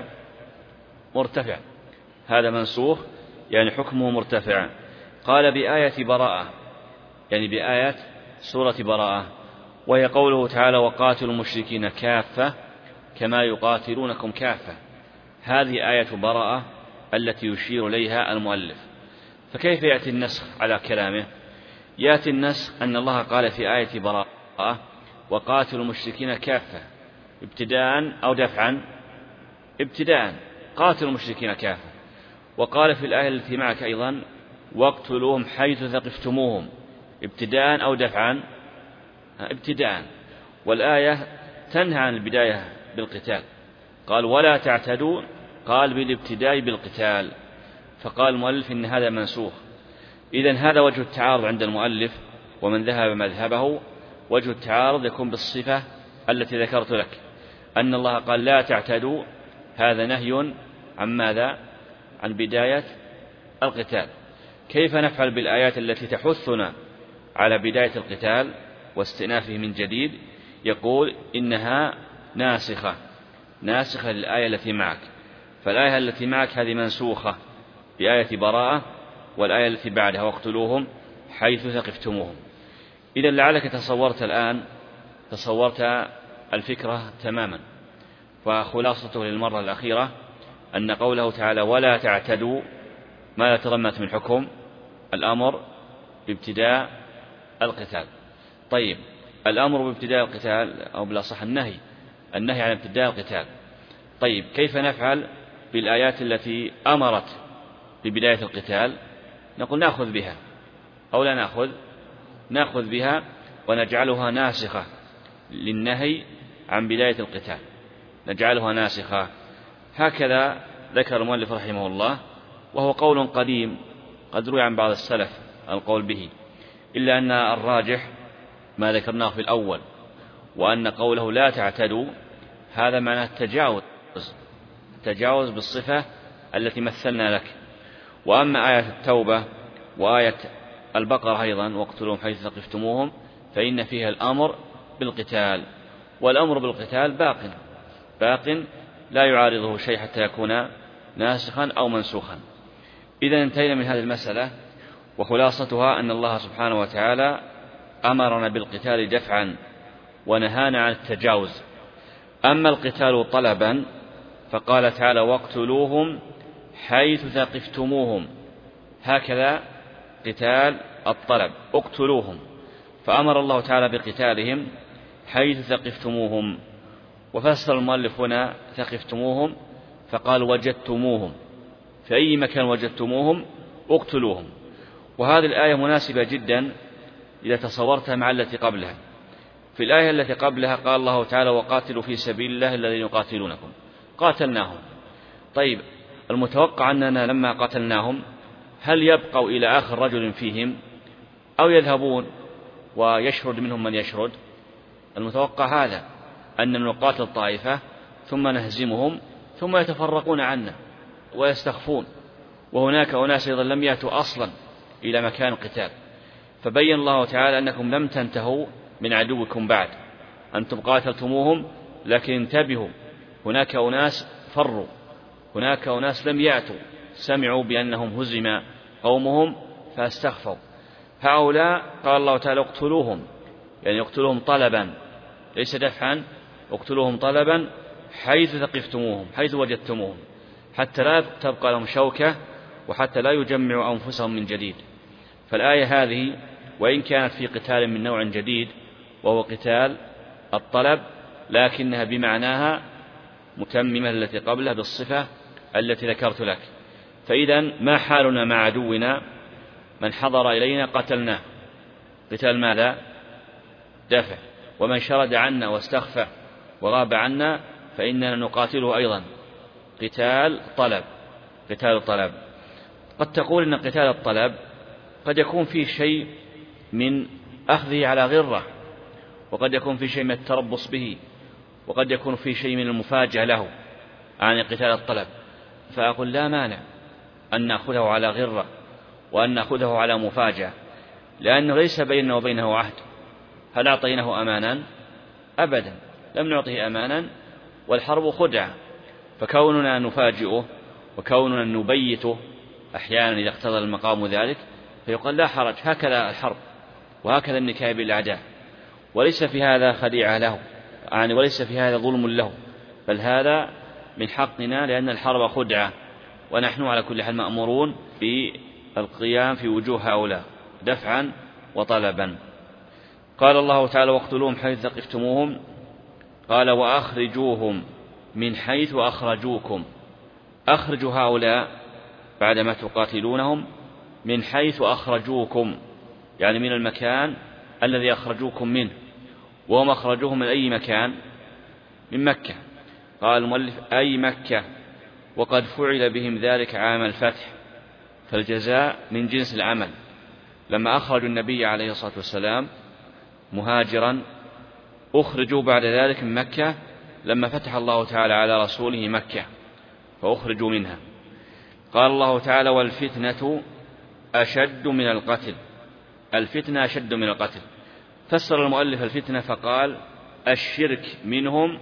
مرتفع هذا منسوخ يعني حكمه مرتفع. قال بآية براءة، يعني بآية سورة براءة، وهي قوله تعالى وقاتلوا المشركين كافة كما يقاتلونكم كافة. هذه آية براءة التي يشير إليها المؤلف. فكيف يأتي النسخ على كلامه؟ يأتي النسخ أن الله قال في آية براءة وقاتلوا المشركين كافة ابتداء أو دفعا؟ ابتداء، قاتلوا المشركين كافة. وقال في الآية التي معك أيضا واقتلوهم حيث ثقفتموهم ابتداء أو دفعا؟ ابتداء. والآية تنهى عن البداية بالقتال، قال ولا تعتدوا، قال بالابتداء بالقتال. فقال المؤلف إن هذا منسوخ. إذن هذا وجه التعارض عند المؤلف ومن ذهب مذهبه. وجه التعارض يكون بالصفة التي ذكرت لك، أن الله قال لا تعتدوا، هذا نهي عن ماذا؟ عن بداية القتال. كيف نفعل بالآيات التي تحثنا على بداية القتال واستئنافه من جديد؟ يقول إنها ناسخة، ناسخة للآية التي معك. فالآية التي معك هذه منسوخة بآية براءة، والآية التي بعدها واقتلوهم حيث ثقفتموهم. إذا لعلك تصورت الآن تصورت الفكرة تماما. وخلاصته للمرة الأخيرة أن قوله تعالى ولا تعتدوا ما تضمنت من حكم الأمر بابتداء القتال. طيب، الأمر بابتداء القتال أو بلا صح النهي النهي عن ابتداء القتال. طيب، كيف نفعل بالآيات التي أمرت ببداية القتال؟ نقول نأخذ بها أو لا نأخذ؟ نأخذ بها ونجعلها ناسخة للنهي عن بداية القتال، نجعلها ناسخة. هكذا ذكر المؤلف رحمه الله، وهو قول قديم قد روي عن بعض السلف القول به، إلا أن الراجح ما ذكرناه في الأول، وأن قوله لا تعتدوا هذا معناه التجاوز، التجاوز بالصفة التي مثلنا لك. وأما آية التوبة وآية البقرة أيضا واقتلوهم حيث ثقفتموهم فإن فيها الأمر بالقتال، والأمر بالقتال باق باق لا يعارضه شيء حتى يكون ناسخا أو منسوخا. إذا انتهينا من هذه المسألة، وخلاصتها أن الله سبحانه وتعالى أمرنا بالقتال دفعا ونهانا عن التجاوز. أما القتال طلبا فقال تعالى واقتلوهم حيث ثقفتموهم، هكذا قتال الطلب اقتلوهم، فأمر الله تعالى بقتالهم حيث ثقفتموهم. وفسر المؤلف هنا ثقفتموهم فقال وجدتموهم، في أي مكان وجدتموهم اقتلوهم. وهذه الآية مناسبة جدا إذا تصورتها مع التي قبلها. في الآية التي قبلها قال الله تعالى وقاتلوا في سبيل الله الذين يقاتلونكم، قاتلناهم. طيب المتوقع أننا لما قاتلناهم هل يبقوا إلى آخر رجل فيهم أو يذهبون ويشرد منهم من يشرد؟ المتوقع هذا، أن نقاتل طائفة ثم نهزمهم ثم يتفرقون عنا ويستخفون، وهناك أناس أيضا لم يأتوا أصلا إلى مكان القتال. فبين الله تعالى أنكم لم تنتهوا من عدوكم بعد، أنتم قاتلتموهم لكن انتبهوا، هناك أناس فروا، هناك أناس لم يأتوا، سمعوا بأنهم هزم قومهم فاستخفوا. هؤلاء قال الله تعالى اقتلوهم، يعني اقتلوهم طلبا ليس دفعا، اقتلوهم طلبا حيث ثقفتموهم، حيث وجدتموهم، حتى لا تبقى لهم شوكة وحتى لا يجمعوا أنفسهم من جديد. فالآية هذه وإن كانت في قتال من نوع جديد وهو قتال الطلب، لكنها بمعناها متممة التي قبلها بالصفة التي ذكرت لك. فإذا ما حالنا مع عدونا؟ من حضر إلينا قتلناه، قتال ماذا؟ دفع. ومن شرد عنا واستخفى وغاب عنا فإننا نقاتله أيضا قتال طلب، قتال طلب. قد تقول إن قتال الطلب قد يكون فيه شيء من أخذه على غرة، وقد يكون فيه شيء من التربص به، وقد يكون فيه شيء من المفاجأة له عن قتال الطلب. فأقول لا مانع أن نأخذه على غرة وأن نأخذه على مفاجأة، لأنه ليس بيننا وبينه عهد. هل أعطيناه أمانا؟ أبدا، لم نعطيه أمانا، والحرب خدعة. فكوننا نفاجئه وكوننا نبيته أحيانا إذا اقتضى المقام ذلك فيقال لا حرج، هكذا الحرب وهكذا النكاية بالأعداء، وليس في هذا خديعة له، يعني وليس في هذا ظلم له، بل هذا من حقنا، لأن الحرب خدعة، ونحن على كل حال مأمورون بالقيام في وجوه هؤلاء دفعا وطلبا. قال الله تعالى واقتلوهم حيث ثقفتموهم، قال وأخرجوهم من حيث أخرجوكم. أخرجوا هؤلاء بعدما تقاتلونهم من حيث أخرجوكم، يعني من المكان الذي أخرجوكم منه. وهم أخرجوهم من أي مكان؟ من مكة. قال المؤلف أي مكة، وقد فعل بهم ذلك عام الفتح، فالجزاء من جنس العمل. لما أخرجوا النبي عليه الصلاة والسلام مهاجرا أخرجوا بعد ذلك من مكة لما فتح الله تعالى على رسوله مكة فأخرجوا منها. قال الله تعالى والفتنة أشد من القتل، الفتنة أشد من القتل. فسر المؤلف الفتنة فقال الشرك منهم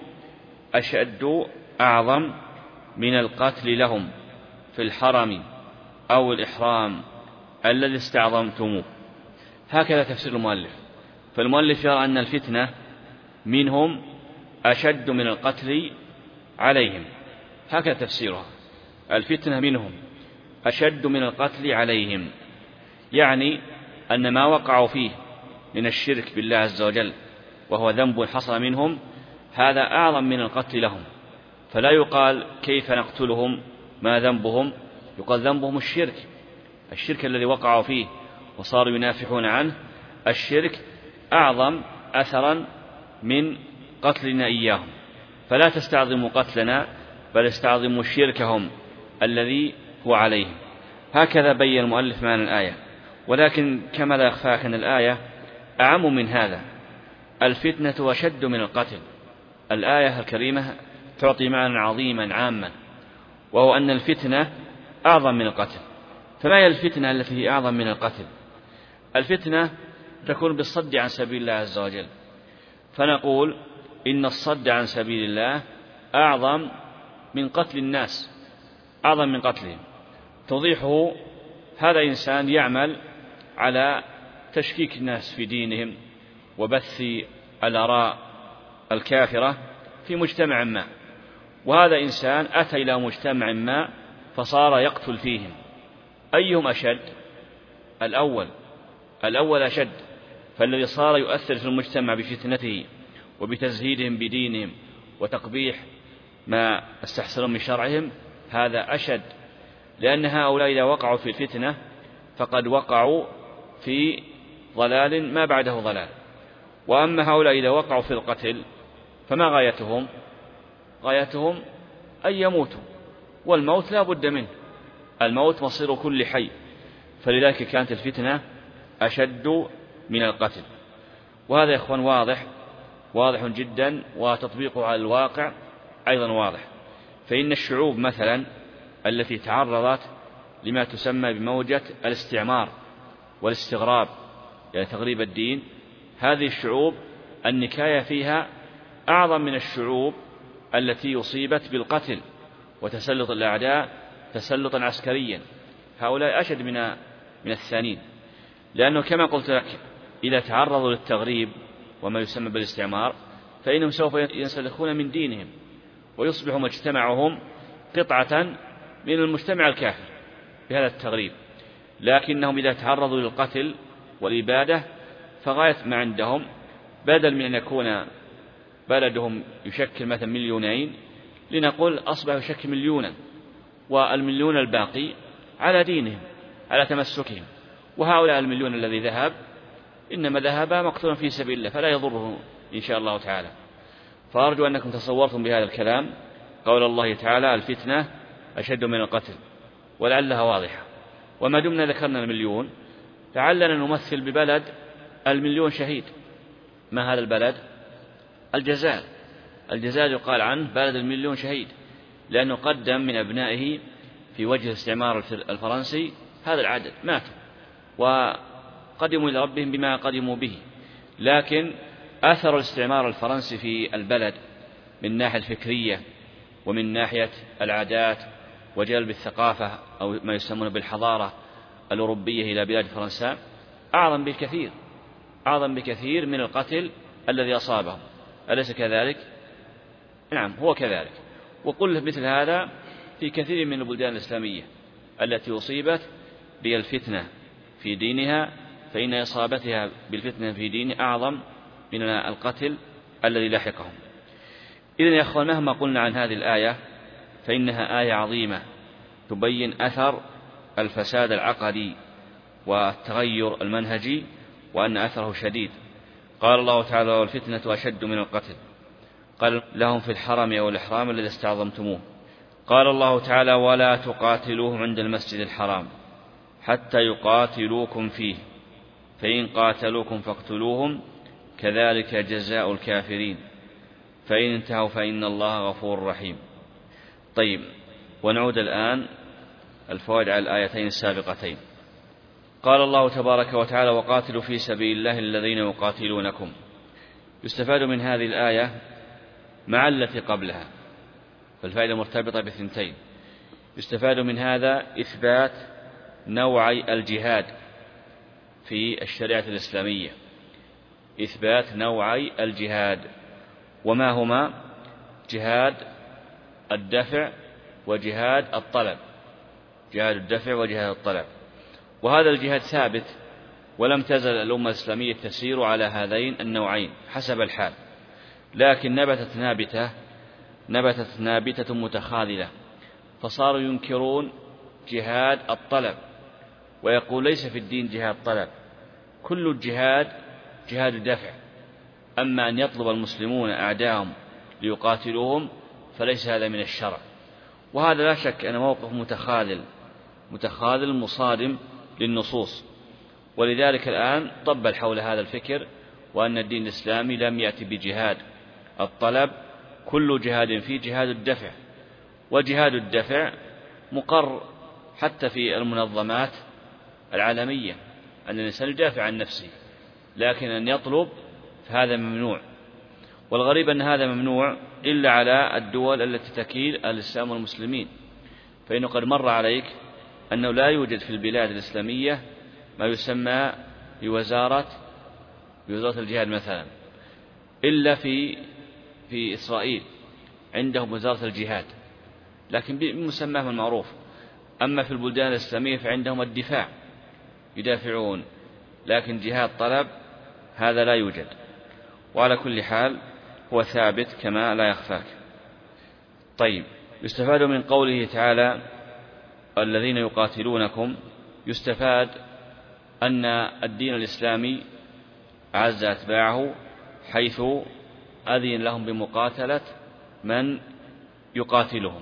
أشد أعظم من القتل لهم في الحرم أو الإحرام الذي استعظمتموه. هكذا تفسير المؤلف. فالمؤلف يرى أن الفتنة منهم أشد من القتل عليهم، هكذا تفسيرها، الفتنة منهم أشد من القتل عليهم، يعني أن ما وقعوا فيه من الشرك بالله عز وجل وهو ذنب حصل منهم هذا أعظم من القتل لهم. فلا يقال كيف نقتلهم ما ذنبهم، يقال ذنبهم الشرك، الشرك الذي وقعوا فيه وصاروا ينافحون عنه، الشرك أعظم أثرا من قتلنا إياهم. فلا تستعظموا قتلنا بل استعظموا شركهم الذي هو عليهم. هكذا بين المؤلف معنى الآية. ولكن كما لا يخفاك أن الآية أعم من هذا، الفتنة أشد من القتل. الآية الكريمة تعطي معنى عظيما عاما، وهو أن الفتنة أعظم من القتل. فما هي الفتنة التي هي أعظم من القتل؟ الفتنة تكون بالصد عن سبيل الله عز وجل، فنقول إن الصد عن سبيل الله أعظم من قتل الناس، أعظم من قتلهم. توضيحه: هذا إنسان يعمل على تشكيك الناس في دينهم وبث الآراء الكافرة في مجتمع ما، وهذا إنسان أتى إلى مجتمع ما فصار يقتل فيهم. أيهم أشد؟ الأول الأول أشد، فالذي صار يؤثر في المجتمع بفتنته وبتزهيدهم بدينهم وتقبيح ما استحسنوا من شرعهم هذا أشد، لأن هؤلاء إذا وقعوا في الفتنة فقد وقعوا في ضلال ما بعده ضلال. وأما هؤلاء إذا وقعوا في القتل فما غايتهم؟ غايتهم أن يموتوا، والموت لا بد منه، الموت مصير كل حي، فلذلك كانت الفتنة أشد من القتل. وهذا يا إخوان واضح واضح جدا، وتطبيقه على الواقع أيضا واضح. فإن الشعوب مثلا التي تعرضت لما تسمى بموجة الاستعمار والاستغراب، يعني تغريب الدين، هذه الشعوب النكاية فيها أعظم من الشعوب التي أصيبت بالقتل وتسلط الأعداء تسلطا عسكريا. هؤلاء أشد من من الثانيين، لأنه كما قلت لك إذا تعرضوا للتغريب وما يسمى بالاستعمار فإنهم سوف ينسلخون من دينهم ويصبح مجتمعهم قطعة من المجتمع الكافر بهذا التغريب. لكنهم إذا تعرضوا للقتل والإبادة فغاية ما عندهم، بدل من أن يكون بلدهم يشكل مثلا مليونين لنقول أصبح يشكل مليونا، والمليون الباقي على دينهم على تمسكهم، وهؤلاء المليون الذي ذهب إنما ذهب مقتولا في سبيل الله فلا يضره إن شاء الله تعالى. فأرجو أنكم تصورتم بهذا الكلام قول الله تعالى الفتنة أشد من القتل، ولعلها واضحة. وما دمنا ذكرنا المليون لعلنا نمثل ببلد المليون شهيد. ما هذا البلد؟ الجزائر. الجزائر يقال عنه بلد المليون شهيد، لأنه قدم من أبنائه في وجه الاستعمار الفرنسي هذا العدد، ماتوا وقدموا إلى ربهم بما قدموا به. لكن أثر الاستعمار الفرنسي في البلد من ناحية الفكرية ومن ناحية العادات وجلب الثقافة أو ما يسمونه بالحضارة الأوروبية إلى بلاد فرنسا أعظم بكثير أعظم بكثير من القتل الذي أصابهم. أليس كذلك؟ نعم هو كذلك. وقل مثل هذا في كثير من البلدان الإسلامية التي أصيبت بالفتنة في دينها، فإن إصابتها بالفتنة في دينها أعظم من القتل الذي لحقهم. إذن يا أخوان مهما قلنا عن هذه الآية فإنها آية عظيمة تبين أثر الفساد العقدي والتغير المنهجي، وأن أثره شديد. قال الله تعالى والفتنة أشد من القتل، قال لهم في الحرم أو الإحرام الذي استعظمتموه. قال الله تعالى ولا تقاتلوهم عند المسجد الحرام حتى يقاتلوكم فيه فإن قاتلوكم فاقتلوهم كذلك جزاء الكافرين فإن انتهوا فإن الله غفور رحيم. طيب، ونعود الآن الفوائد على الآيتين السابقتين. قال الله تبارك وتعالى وقاتلوا في سبيل الله الذين يقاتلونكم. يستفاد من هذه الآية مع التي قبلها، فالفائدة مرتبطة باثنتين. يستفاد من هذا إثبات نوعي الجهاد في الشريعة الإسلامية، إثبات نوعي الجهاد، وما هما؟ جهاد الدفع وجهاد الطلب، جهاد الدفع وجهاد الطلب. وهذا الجهاد ثابت، ولم تزل الأمة الإسلامية تسير على هذين النوعين حسب الحال، لكن نبتت نابتة نبتت نابتة متخاذلة، فصاروا ينكرون جهاد الطلب ويقول ليس في الدين جهاد طلب، كل الجهاد جهاد دفع. أما أن يطلب المسلمون أعداءهم ليقاتلوهم فليس هذا من الشرع. وهذا لا شك أن موقف متخاذل متخاذل مصادم للنصوص، ولذلك الآن طبل حول هذا الفكر وأن الدين الإسلامي لم يأتي بجهاد الطلب، كل جهاد فيه جهاد الدفع، وجهاد الدفع مقر حتى في المنظمات العالمية أن الإنسان يدافع عن نفسه، لكن أن يطلب فهذا ممنوع. والغريب أن هذا ممنوع إلا على الدول التي تكيل الإسلام والمسلمين، فإنه قد مر عليك أنه لا يوجد في البلاد الإسلامية ما يسمى بوزارة بوزارة الجهاد مثلا، إلا في في إسرائيل عندهم وزارة الجهاد لكن بمسماهم المعروف. أما في البلدان الإسلامية فعندهم الدفاع، يدافعون، لكن جهاد طلب هذا لا يوجد. وعلى كل حال هو ثابت كما لا يخفاك. طيب، يستفاد من قوله تعالى الذين يقاتلونكم، يستفاد أن الدين الإسلامي أعز أتباعه حيث أذن لهم بمقاتلة من يقاتلهم،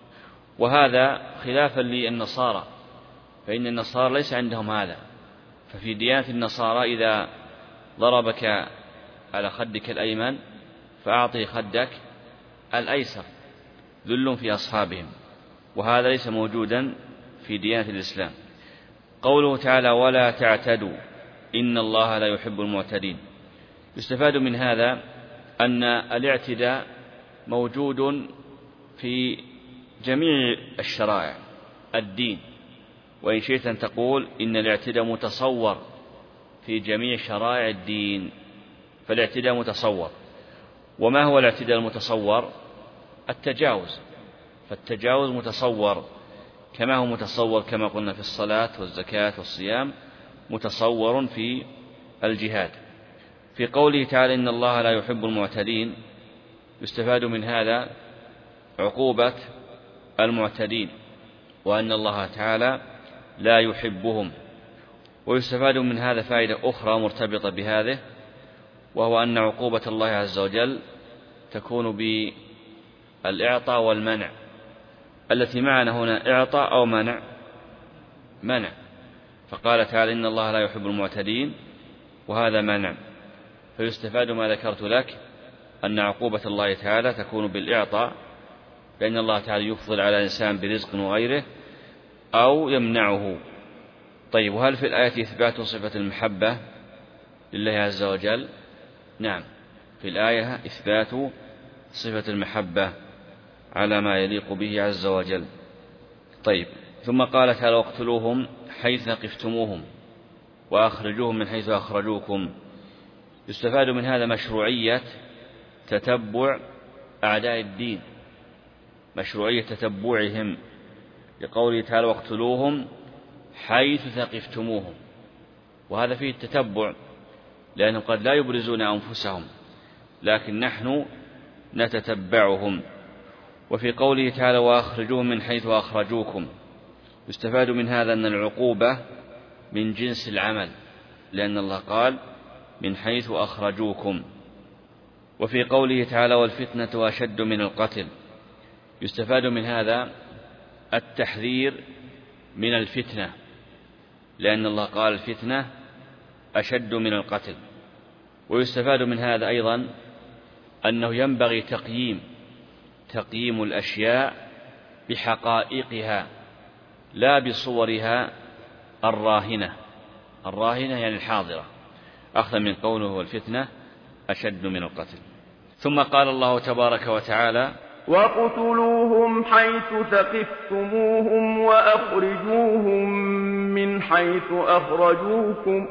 وهذا خلافا للنصارى، فإن النصارى ليس عندهم هذا. ففي ديانة النصارى إذا ضربك على خدك الأيمن فأعطي خدك الأيسر، ذل في أصحابهم، وهذا ليس موجودا في ديانة الإسلام. قوله تعالى ولا تعتدوا إن الله لا يحب المعتدين، يستفاد من هذا أن الاعتداء موجود في جميع الشرائع الدين، وإن شئت أن تقول إن الاعتداء متصور في جميع شرائع الدين، فالاعتداء متصور. وما هو الاعتداء المتصور؟ التجاوز، فالتجاوز متصور كما هو متصور كما قلنا في الصلاة والزكاة والصيام، متصور في الجهاد. في قوله تعالى إن الله لا يحب المعتدين، يستفاد من هذا عقوبة المعتدين، وأن الله تعالى لا يحبهم. ويستفاد من هذا فائدة أخرى مرتبطة بهذه، وهو أن عقوبة الله عز وجل تكون بالإعطاء والمنع، التي معنا هنا إعطاء أو منع منع، فقال تعالى إن الله لا يحب المعتدين، وهذا منع. فيستفاد ما ذكرت لك أن عقوبة الله تعالى تكون بالإعطاء، لأن الله تعالى يفضل على الإنسان برزق وغيره، أو يمنعه. طيب، وهل في الآية إثبات صفة المحبة لله عز وجل؟ نعم، في الآية إثبات صفة المحبة على ما يليق به عز وجل. طيب، ثم قال تعالى واقتلوهم حيث ثقفتموهم وأخرجوهم من حيث أخرجوكم. يستفاد من هذا مشروعية تتبع أعداء الدين، مشروعية تتبعهم، لقوله تعالى واقتلوهم حيث ثقفتموهم، وهذا فيه التتبع، لأنهم قد لا يبرزون أنفسهم لكن نحن نتتبعهم. وفي قوله تعالى وأخرجوهم من حيث أخرجوكم، يستفاد من هذا أن العقوبة من جنس العمل، لأن الله قال من حيث أخرجوكم. وفي قوله تعالى والفتنة أشد من القتل، يستفاد من هذا التحذير من الفتنة، لأن الله قال الفتنة أشد من القتل. ويستفاد من هذا أيضا أنه ينبغي تقييم تقييم الأشياء بحقائقها لا بصورها الراهنة، الراهنة يعني الحاضرة، أخذا من قوله والفتنة أشد من القتل. ثم قال الله تبارك وتعالى واقتلوهم حيث ثقفتموهم وأخرجوهم من حيث أخرجوكم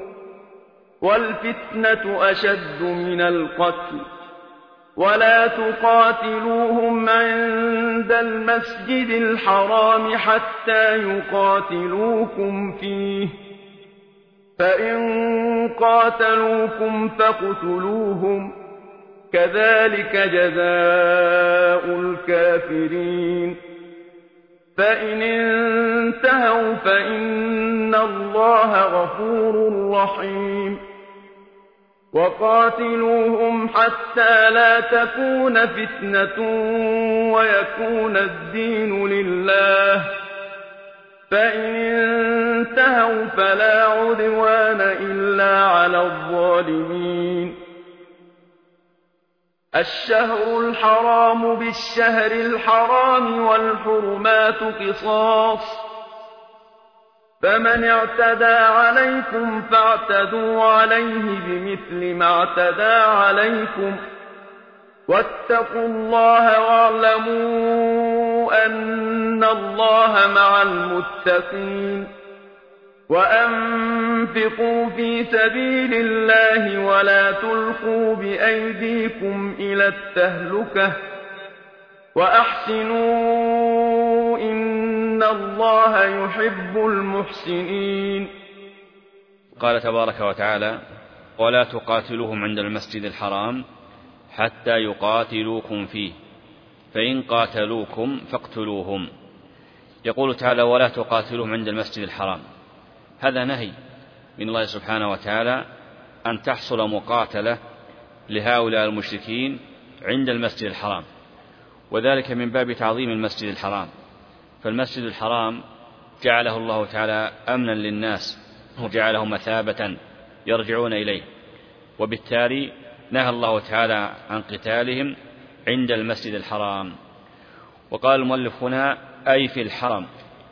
والفتنة أشد من القتل ولا تقاتلوهم عند المسجد الحرام حتى يقاتلوكم فيه فإن قاتلوكم فاقتلوهم كذلك جزاء الكافرين فإن انتهوا فإن الله غفور رحيم وقاتلوهم حتى لا تكون فتنة ويكون الدين لله فإن انتهوا فلا عدوان إلا على الظالمين الشهر الحرام بالشهر الحرام والحرمات قصاص، فمن اعتدى عليكم فاعتدوا عليه بمثل ما اعتدى عليكم، واتقوا الله واعلموا أن الله مع المتقين. وأنفقوا في سبيل الله ولا تلقوا بأيديكم إلى التهلكة، وأحسنوا إن الله يحب المحسنين. قال تبارك وتعالى: ولا تقاتلوهم عند المسجد الحرام حتى يقاتلوكم فيه فإن قاتلوكم فاقتلوهم. يقول تعالى: ولا تقاتلوهم عند المسجد الحرام. هذا نهي من الله سبحانه وتعالى أن تحصل مقاتلة لهؤلاء المشركين عند المسجد الحرام، وذلك من باب تعظيم المسجد الحرام. فالمسجد الحرام جعله الله تعالى أمنا للناس وجعله مثابة يرجعون إليه، وبالتالي نهى الله تعالى عن قتالهم عند المسجد الحرام. وقال المؤلف هنا: أي في الحرم،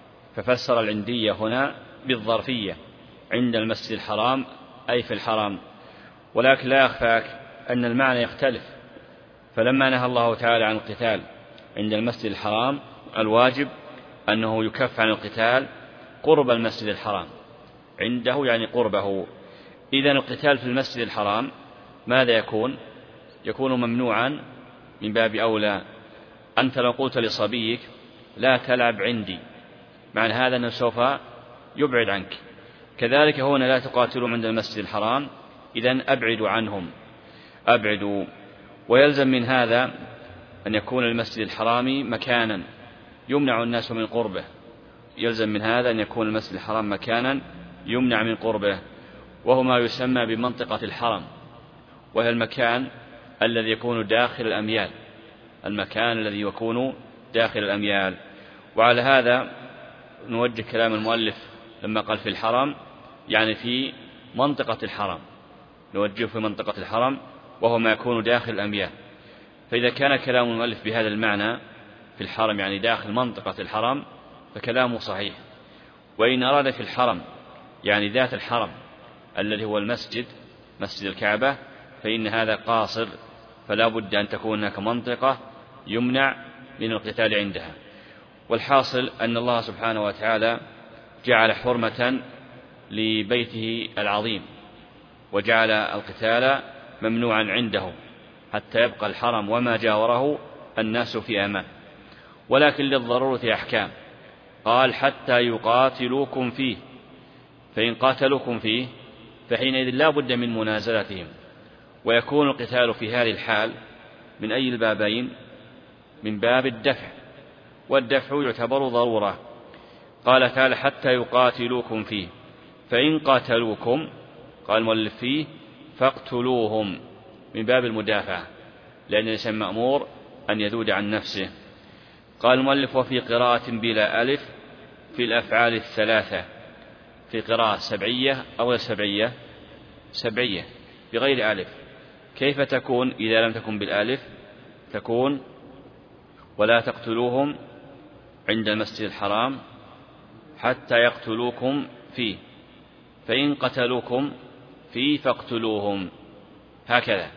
ففسر العندية هنا بالظرفية، عند المسجد الحرام أي في الحرم. ولكن لا يخفاك أن المعنى يختلف، فلما نهى الله تعالى عن القتال عند المسجد الحرام الواجب أنه يكف عن القتال قرب المسجد الحرام، عنده يعني قربه. إذن القتال في المسجد الحرام ماذا يكون؟ يكون ممنوعا من باب أولى. أنت لو قلت لصبيك: لا تلعب عندي، معنى هذا أنه سوف يبعد عنك. كذلك هنا لا تقاتلوا عند المسجد الحرام، إذن أبعدوا عنهم، أبعدوا. ويلزم من هذا أن يكون المسجد الحرام مكانا يمنع الناس من قربه، يلزم من هذا أن يكون المسجد الحرام مكانا يمنع من قربه، وهو ما يسمى بمنطقة الحرم، وهي المكان الذي يكون داخل الأميال، المكان الذي يكون داخل الأميال. وعلى هذا نوجه كلام المؤلف لما قال في الحرم، يعني في منطقة الحرم، نوجه في منطقة الحرم وهو ما يكون داخل الأميال. فإذا كان كلام المؤلف بهذا المعنى في الحرم يعني داخل منطقة الحرم فكلامه صحيح. وإن أراد في الحرم يعني ذات الحرم الذي هو المسجد، مسجد الكعبة، فإن هذا قاصر، فلا بد أن تكون هناك منطقة يمنع من القتال عندها. والحاصل أن الله سبحانه وتعالى جعل حرمة لبيته العظيم، وجعل القتال ممنوعا عنده حتى يبقى الحرم وما جاوره الناس في أمان. ولكن للضرورة أحكام، قال: حتى يقاتلوكم فيه، فإن قاتلوكم فيه فحينئذ لا بد من منازلتهم، ويكون القتال في هذه الحال من أي البابين؟ من باب الدفع، والدفع يعتبر ضرورة. قال تعالى: حتى يقاتلوكم فيه فإن قاتلوكم، قال المؤلف فيه فاقتلوهم، من باب المدافعة، لأن الإنسان مأمور أن يذود عن نفسه. قال المؤلف: وفي قراءة بلا ألف في الأفعال الثلاثة، في قراءة سبعية أو سبعية سبعية بغير ألف. كيف تكون إذا لم تكن بالألف؟ تكون: ولا تقتلوهم عند المسجد الحرام حتى يقتلوكم فيه فإن قتلوكم فيه فاقتلوهم، هكذا.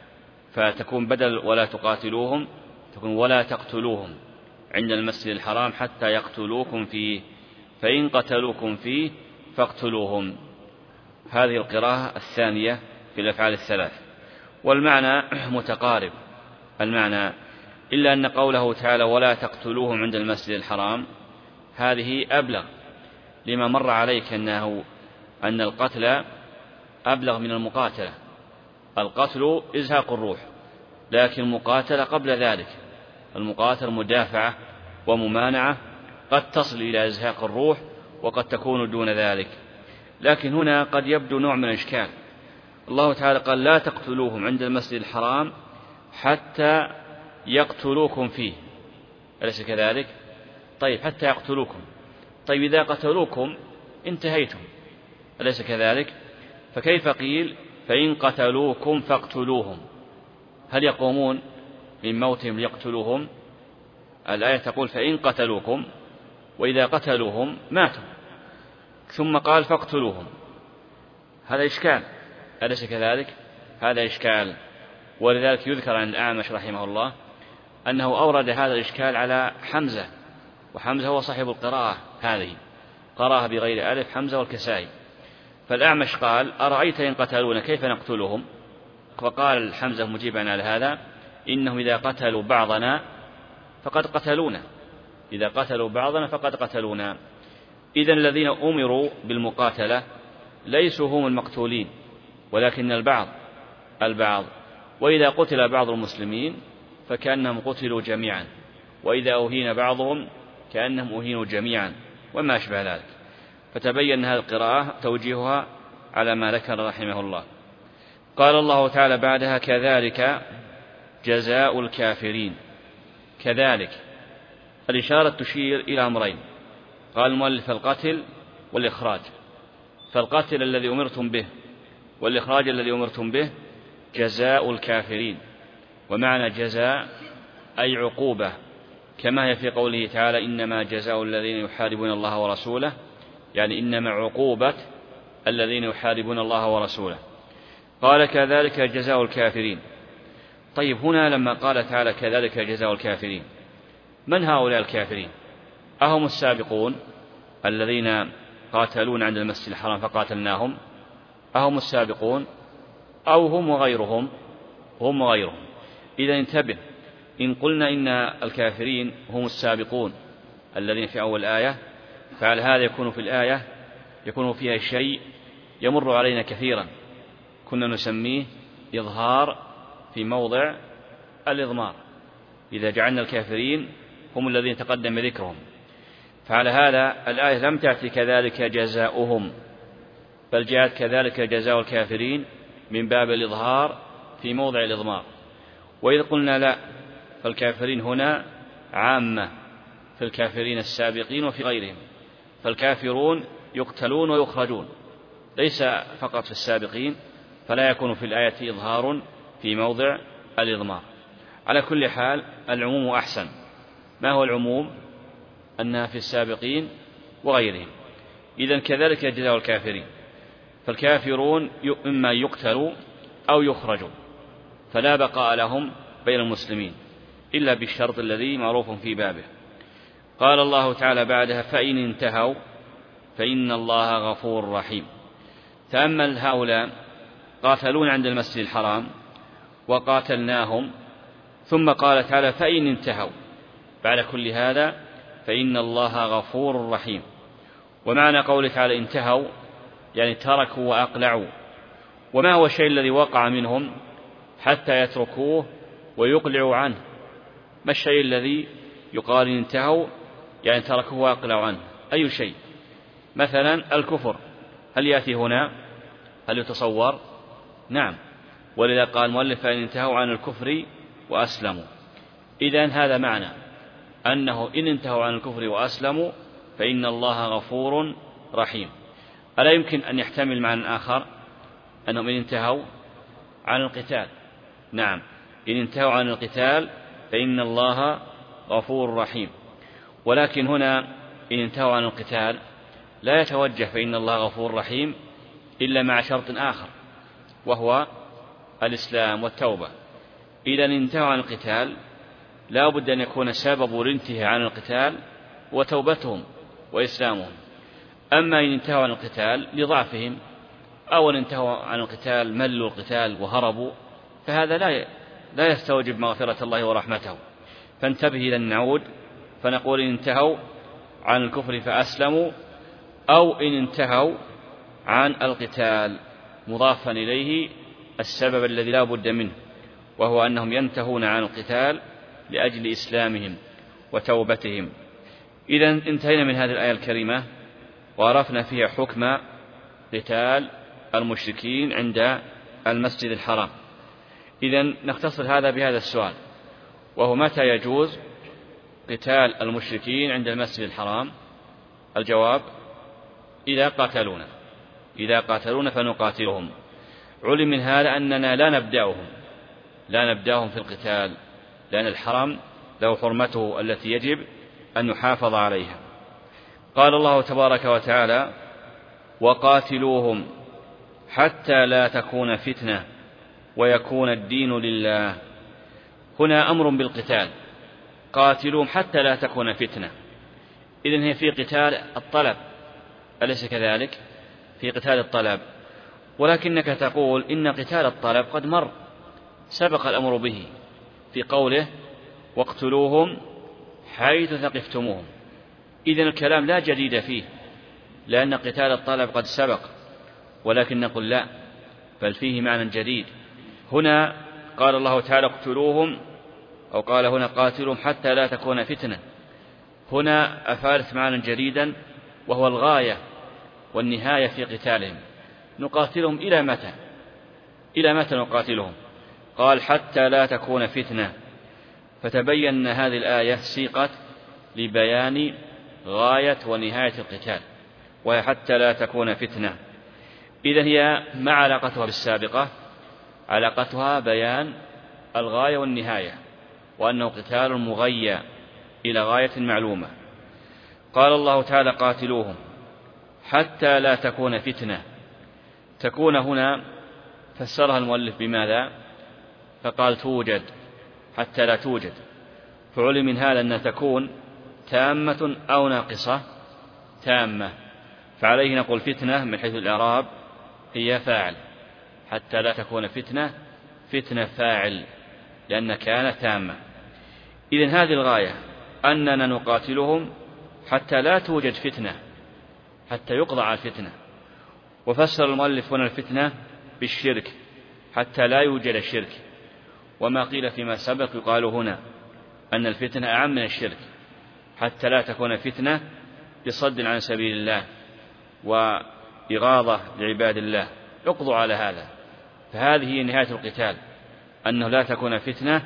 فتكون بدل ولا تقاتلوهم تكون ولا تقتلوهم عند المسجد الحرام حتى يقتلوكم فيه فإن قتلوكم فيه فاقتلوهم. هذه القراءة الثانية في الأفعال الثلاث، والمعنى متقارب المعنى، إلا أن قوله تعالى ولا تقتلوهم عند المسجد الحرام هذه أبلغ، لما مر عليك أنه أن القتل أبلغ من المقاتلة. القتل إزهاق الروح، لكن المقاتلة قبل ذلك، المقاتل مدافعة وممانعة، قد تصل إلى إزهاق الروح وقد تكون دون ذلك. لكن هنا قد يبدو نوع من الإشكال. الله تعالى قال لا تقتلوهم عند المسجد الحرام حتى يقتلوكم فيه، أليس كذلك؟ طيب حتى يقتلوكم، طيب إذا قتلوكم انتهيتم، أليس كذلك؟ فكيف قيل فإن قتلوكم فاقتلوهم؟ هل يقومون من موتهم ليقتلوهم؟ الآية تقول فإن قتلوكم، وإذا قتلوهم ماتوا، ثم قال فاقتلوهم. هذا إشكال، أليس كذلك؟ هذا إشكال. ولذلك يذكر عن الأعمش رحمه الله أنه أورد هذا الإشكال على حمزة، وحمزة هو صاحب القراءة هذه، قراها بغير ألف حمزة والكسائي. فالأعمش قال أرأيت إن قتلونا كيف نقتلهم؟ فقال حمزة مجيبا على هذا إنهم إذا قتلوا بعضنا فقد قتلونا، إذا قتلوا بعضنا فقد قتلونا. إذن الذين أمروا بالمقاتلة ليسوا هم المقتولين، ولكن البعض البعض وإذا قتل بعض المسلمين فكأنهم قتلوا جميعا، وإذا أهين بعضهم كأنهم أهينوا جميعا، وما أشبه ذلك. فتبين هذه القراءة توجيهها على ما ذكر رحمه الله. قال الله تعالى بعدها كذلك جزاء الكافرين. كذلك الإشارة تشير إلى أمرين، قال المؤلف القتل والإخراج. فالقتل الذي أمرتم به والإخراج الذي أمرتم به جزاء الكافرين، ومعنى جزاء أي عقوبة، كما هي في قوله تعالى إنما جزاء الذين يحاربون الله ورسوله، يعني إنما عقوبة الذين يحاربون الله ورسوله. قال كذلك جزاء الكافرين. طيب هنا لما قال تعالى كذلك جزاء الكافرين، من هؤلاء الكافرين؟ أهم السابقون الذين قاتلون عند المسجد الحرام فقاتلناهم؟ أهم السابقون أو هم وغيرهم؟ هم وغيرهم. إذا انتبه، إن قلنا إن الكافرين هم السابقون الذين في أول آية، فعلى هذا يكون في الآية يكون فيها شيء يمر علينا كثيرا كنا نسميه إظهار في موضع الإضمار، إذا جعلنا الكافرين هم الذين تقدم ذكرهم. فعلى هذا الآية لم تأتي كذلك جزاؤهم، بل جاءت كذلك جزاء الكافرين من باب الإظهار في موضع الإضمار. وإذا قلنا لا، فالكافرين هنا عامة في الكافرين السابقين وفي غيرهم، فالكافرون يقتلون ويخرجون، ليس فقط في السابقين، فلا يكون في الآية إظهار في موضع الإضمار. على كل حال العموم أحسن. ما هو العموم؟ أنها في السابقين وغيرهم. إذن كذلك جزاء الكافرين، فالكافرون إما يقتلوا أو يخرجوا، فلا بقاء لهم بين المسلمين إلا بالشرط الذي معروف في بابه. قال الله تعالى بعدها فإن انتهوا فإن الله غفور رحيم. تأمل هؤلاء قاتلون عند المسجد الحرام وقاتلناهم، ثم قال تعالى فإن انتهوا، بعد كل هذا فإن الله غفور رحيم. ومعنى قوله تعالى انتهوا يعني تركوا وأقلعوا. وما هو الشيء الذي وقع منهم حتى يتركوه ويقلعوا عنه؟ ما الشيء الذي يقال انتهوا يعني تركوه وأقلعوا عنه؟ أي شيء؟ مثلا الكفر، هل يأتي هنا؟ هل يتصور؟ نعم، ولذا قال المؤلف فإن انتهوا عن الكفر وأسلموا. إذن هذا معنى أنه إن انتهوا عن الكفر وأسلموا فإن الله غفور رحيم. ألا يمكن أن يحتمل معنى آخر أنهم إن انتهوا عن القتال؟ نعم، إن انتهوا عن القتال فإن الله غفور رحيم. ولكن هنا إن انتهوا عن القتال لا يتوجه فإن الله غفور رحيم إلا مع شرط آخر، وهو الإسلام والتوبة. إذا انتهوا عن القتال لا بد أن يكون سبب الانتهاء عن القتال وتوبتهم وإسلامهم. أما إن انتهوا عن القتال لضعفهم أو أن انتهوا عن القتال ملوا القتال وهربوا، فهذا لا لا يستوجب مغفرة الله ورحمته. فانتبه إلى النعود، فنقول إن انتهوا عن الكفر فأسلموا، أو إن انتهوا عن القتال، مضافا إليه السبب الذي لا بد منه، وهو أنهم ينتهون عن القتال لأجل إسلامهم وتوبتهم. إذا انتهينا من هذه الآية الكريمة وعرفنا فيها حكم قتال المشركين عند المسجد الحرام. إذا نختصر هذا بهذا السؤال، وهو متى يجوز قتال المشركين عند المسجد الحرام؟ الجواب إذا قاتلونا، إذا قاتلونا فنقاتلهم. علم من هذا أننا لا نبدأهم، لا نبدأهم في القتال، لأن الحرم له حرمته التي يجب أن يحافظ عليها. قال الله تبارك وتعالى: وقاتلوهم حتى لا تكون فتنة ويكون الدين لله. هنا أمر بالقتال، قاتلوهم حتى لا تكون فتنة. إذن هي في قتال الطلب، أليس كذلك؟ في قتال الطلب، ولكنك تقول إن قتال الطلب قد مر، سبق الأمر به في قوله: واقتلوهم حيث ثقفتموهم. إذن الكلام لا جديد فيه، لأن قتال الطلب قد سبق، ولكن نقول لا، بل فيه معنى جديد. هنا قال الله تعالى: اقتلوهم، أو قال هنا: قاتلوهم حتى لا تكون فتنة. هنا أفادت معنى جديدا، وهو الغاية والنهاية في قتالهم. نقاتلهم إلى متى؟ إلى متى نقاتلهم؟ قال: حتى لا تكون فتنة. فتبين أن هذه الآية سيقت لبيان غاية ونهاية القتال، وهي حتى لا تكون فتنة. إذن هي ما علاقتها بالسابقة؟ علاقتها بيان الغاية والنهاية، وأنه قتال مغيى إلى غاية معلومة. قال الله تعالى: قاتلوهم حتى لا تكون فتنة. تكون هنا فسرها المؤلف بماذا؟ فقال: توجد، حتى لا توجد. فعلم من هذا أن تكون تامة أو ناقصة؟ تامة، فعليه نقول فتنة من حيث الإعراب هي فاعل، حتى لا تكون فتنة، فتنة فاعل، لأن كانت تامة. إذن هذه الغاية، أننا نقاتلهم حتى لا توجد فتنة، حتى يقضى على الفتنة. وفسر المؤلف هنا الفتنة بالشرك، حتى لا يوجد الشرك. وما قيل فيما سبق يقال هنا أن الفتنة أعم من الشرك، حتى لا تكون فتنة بصد عن سبيل الله وإغاظة لعباد الله، يقضوا على هذا. فهذه هي نهاية القتال، أنه لا تكون فتنة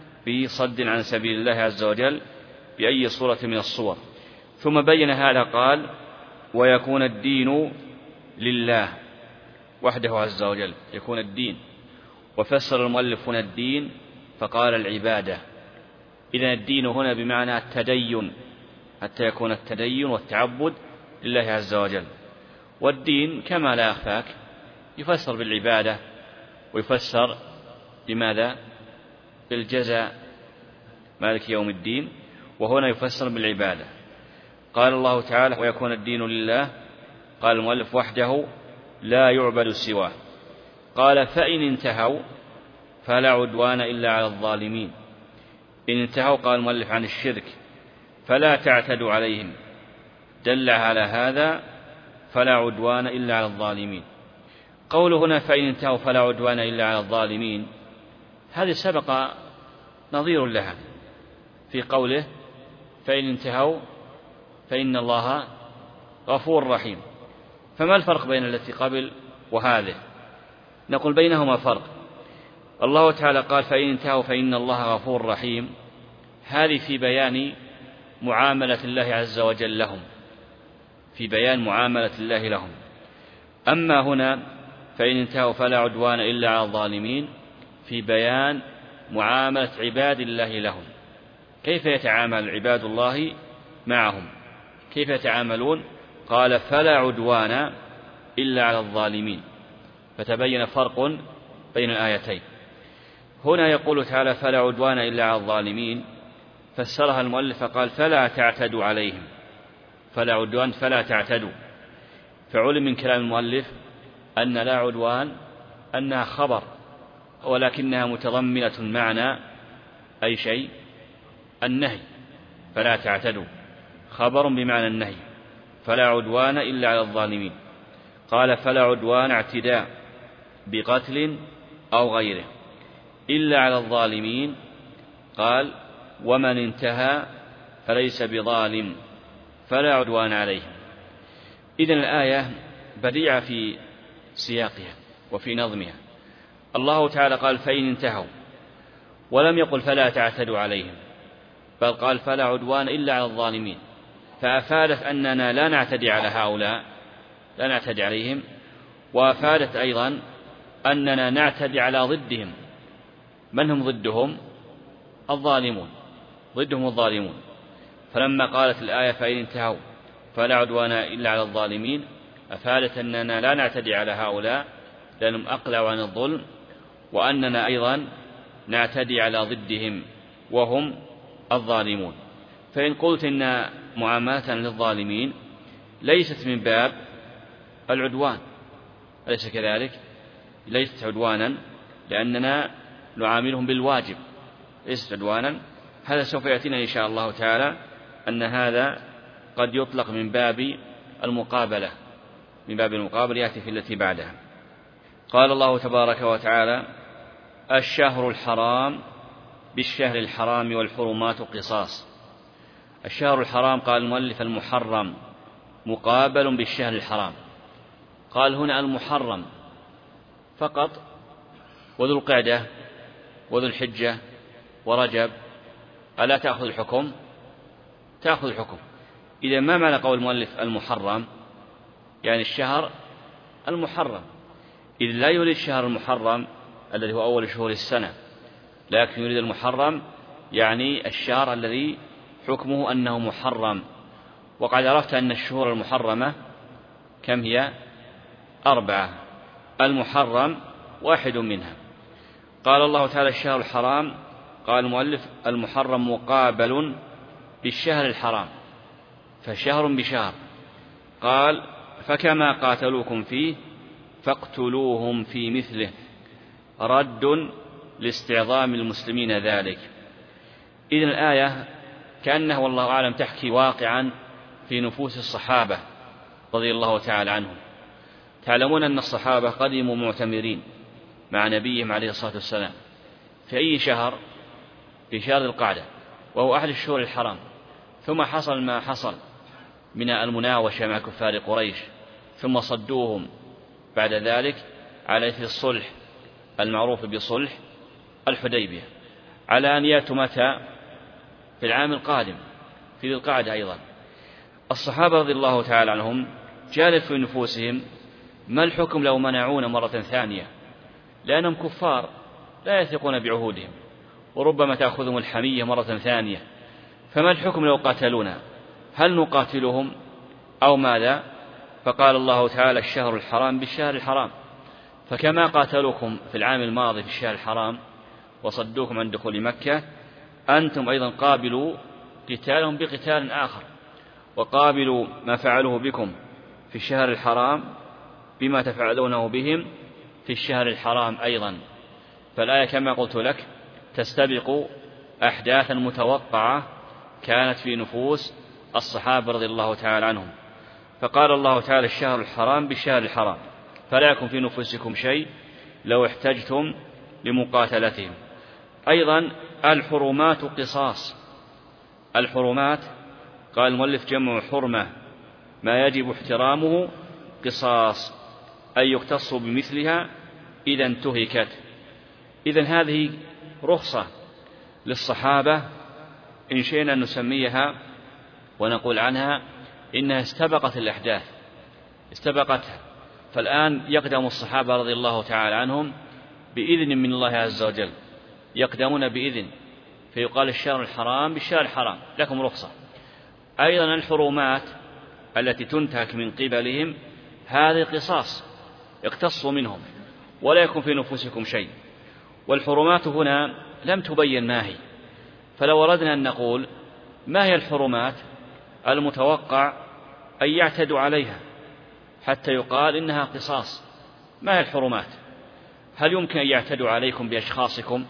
بصد عن سبيل الله عز وجل بأي صورة من الصور. ثم بين هذا قال: ويكون الدين لله وحده عز وجل، يكون الدين. وفسر المؤلف هنا الدين فقال: العبادة. إذن الدين هنا بمعنى التدين، حتى يكون التدين والتعبد لله عز وجل. والدين كما لا أخفاك يفسر بالعبادة، ويفسر بماذا؟ بالجزاء، مالك يوم الدين، وهنا يفسر بالعبادة. قال الله تعالى: ويكون الدين لله. قال المؤلف: وحده لا يعبد سواه. قال: فإن انتهوا فلا عدوان إلا على الظالمين. إن انتهوا، قال المؤلف، عن الشرك، فلا تعتدوا عليهم، دل على هذا فلا عدوان إلا على الظالمين. قوله هنا: فإن انتهوا فلا عدوان إلا على الظالمين، هذه سبق نظير لها في قوله: فإن انتهوا فإن الله غفور رحيم. فما الفرق بين التي قبل وهذه؟ نقول بينهما فرق. الله تعالى قال: فإن انتهوا فإن الله غفور رحيم، هذه في بيان معاملة الله عز وجل لهم، في بيان معاملة الله لهم. أما هنا فإن انتهوا فلا عدوان إلا على الظالمين، في بيان معاملة عباد الله لهم، كيف يتعامل عباد الله معهم، كيف يتعاملون. قال: فلا عدوان إلا على الظالمين، فتبين فرق بين الآيتين. هنا يقول تعالى: فلا عدوان إلا على الظالمين، فسرها المؤلف قال: فلا تعتدوا عليهم. فلا عدوان، فلا تعتدوا. فعلم من كلام المؤلف أن لا عدوان أنها خبر، ولكنها متضمنة معنى أي شيء؟ النهي. فلا تعتدوا خبر بمعنى النهي، فلا عدوان إلا على الظالمين. قال: فلا عدوان اعتداء بقتل أو غيره، إلا على الظالمين. قال: ومن انتهى فليس بظالم، فلا عدوان عليهم. إذن الآية بديعة في سياقها وفي نظمها. الله تعالى قال: فإن انتهوا، ولم يقل فلا تعتدوا عليهم، بل قال: فلا عدوان إلا على الظالمين، فأفادت أننا لا نعتدي على هؤلاء، لا نعتدي عليهم. وأفادت أيضا أننا نعتدي على ضدهم، من هم ضدهم؟ الظالمون، ضدهم الظالمون. فلما قالت الآية فإن انتهوا فلا عدوان إلا على الظالمين أفادت أننا لا نعتدي على هؤلاء لأنهم أقلعوا عن الظلم، وأننا أيضا نعتدي على ضدهم وهم الظالمون. فإن قلت إن معاملة للظالمين ليست من باب العدوان، أليس كذلك؟ ليست عدوانا لأننا نعاملهم بالواجب، ليست عدوانا. هذا سوف يأتينا إن شاء الله تعالى أن هذا قد يطلق من باب المقابلة، من باب المقابلة يأتي في التي بعدها. قال الله تبارك وتعالى: الشهر الحرام بالشهر الحرام والحرمات قصاص. الشهر الحرام قال المؤلف المحرم مقابل بالشهر الحرام. قال هنا المحرم فقط، وذو القعدة وذو الحجة ورجب ألا تأخذ الحكم؟ تأخذ الحكم. إذا ما معنى قول المؤلف المحرم؟ يعني الشهر المحرم، إذ لا يريد الشهر المحرم الذي هو أول شهور السنة، لكن يريد المحرم يعني الشهر الذي حكمه أنه محرم. وقد عرفت أن الشهور المحرمة كم هي؟ أربعة، المحرم واحد منها. قال الله تعالى الشهر الحرام، قال المؤلف المحرم مقابل بالشهر الحرام، فشهر بشهر. قال فكما قاتلوكم فيه فاقتلوهم في مثله، رد لاستعظام المسلمين ذلك. إذن الآية كأنها والله أعلم تحكي واقعا في نفوس الصحابة رضي الله تعالى عنهم. تعلمون أن الصحابة قدموا معتمرين مع نبيهم عليه الصلاة والسلام في أي شهر؟ في شهر القعدة، وهو أحد الشهور الحرام. ثم حصل ما حصل من المناوشة مع كفار قريش، ثم صدوهم بعد ذلك على إثر الصلح المعروف بصلح الحديبية، على أن يأتوا متى؟ في العام القادم في ذي القعدة أيضا. الصحابة رضي الله تعالى عنهم جالت في نفوسهم ما الحكم لو منعونا مرة ثانية، لأنهم كفار لا يثقون بعهودهم، وربما تأخذهم الحمية مرة ثانية. فما الحكم لو قاتلونا؟ هل نقاتلهم أو ماذا؟ فقال الله تعالى الشهر الحرام بالشهر الحرام، فكما قاتلوكم في العام الماضي في الشهر الحرام وصدوكم عن دخول مكة، أنتم أيضا قابلوا قتالهم بقتال آخر، وقابلوا ما فعلوه بكم في الشهر الحرام بما تفعلونه بهم في الشهر الحرام أيضا. فالآية كما قلت لك تستبق أحداثا متوقعة كانت في نفوس الصحابة رضي الله تعالى عنهم. فقال الله تعالى الشهر الحرام بالشهر الحرام، فلا يكن في نفوسكم شيء لو احتجتم لمقاتلتهم. أيضا الحرمات قصاص. الحرمات قال المؤلف جمع حرمة، ما يجب احترامه قصاص، أي يقتص بمثلها إذا انتهكت. إذن هذه رخصة للصحابة إن شئنا أن نسميها ونقول عنها إنها استبقت الأحداث، استبقتها. فالآن يقدم الصحابة رضي الله تعالى عنهم بإذن من الله عز وجل، يقدمون بإذن، فيقال الشهر الحرام بالشهر الحرام لكم رخصة. أيضا الحرمات التي تنتهك من قبلهم هذه قصاص، اقتصوا منهم ولا يكن في نفوسكم شيء. والحرمات هنا لم تبين ما هي، فلو أردنا أن نقول ما هي الحرمات المتوقع أن يعتدوا عليها حتى يقال إنها قصاص، ما هي الحرمات؟ هل يمكن أن يعتدوا عليكم بأشخاصكم؟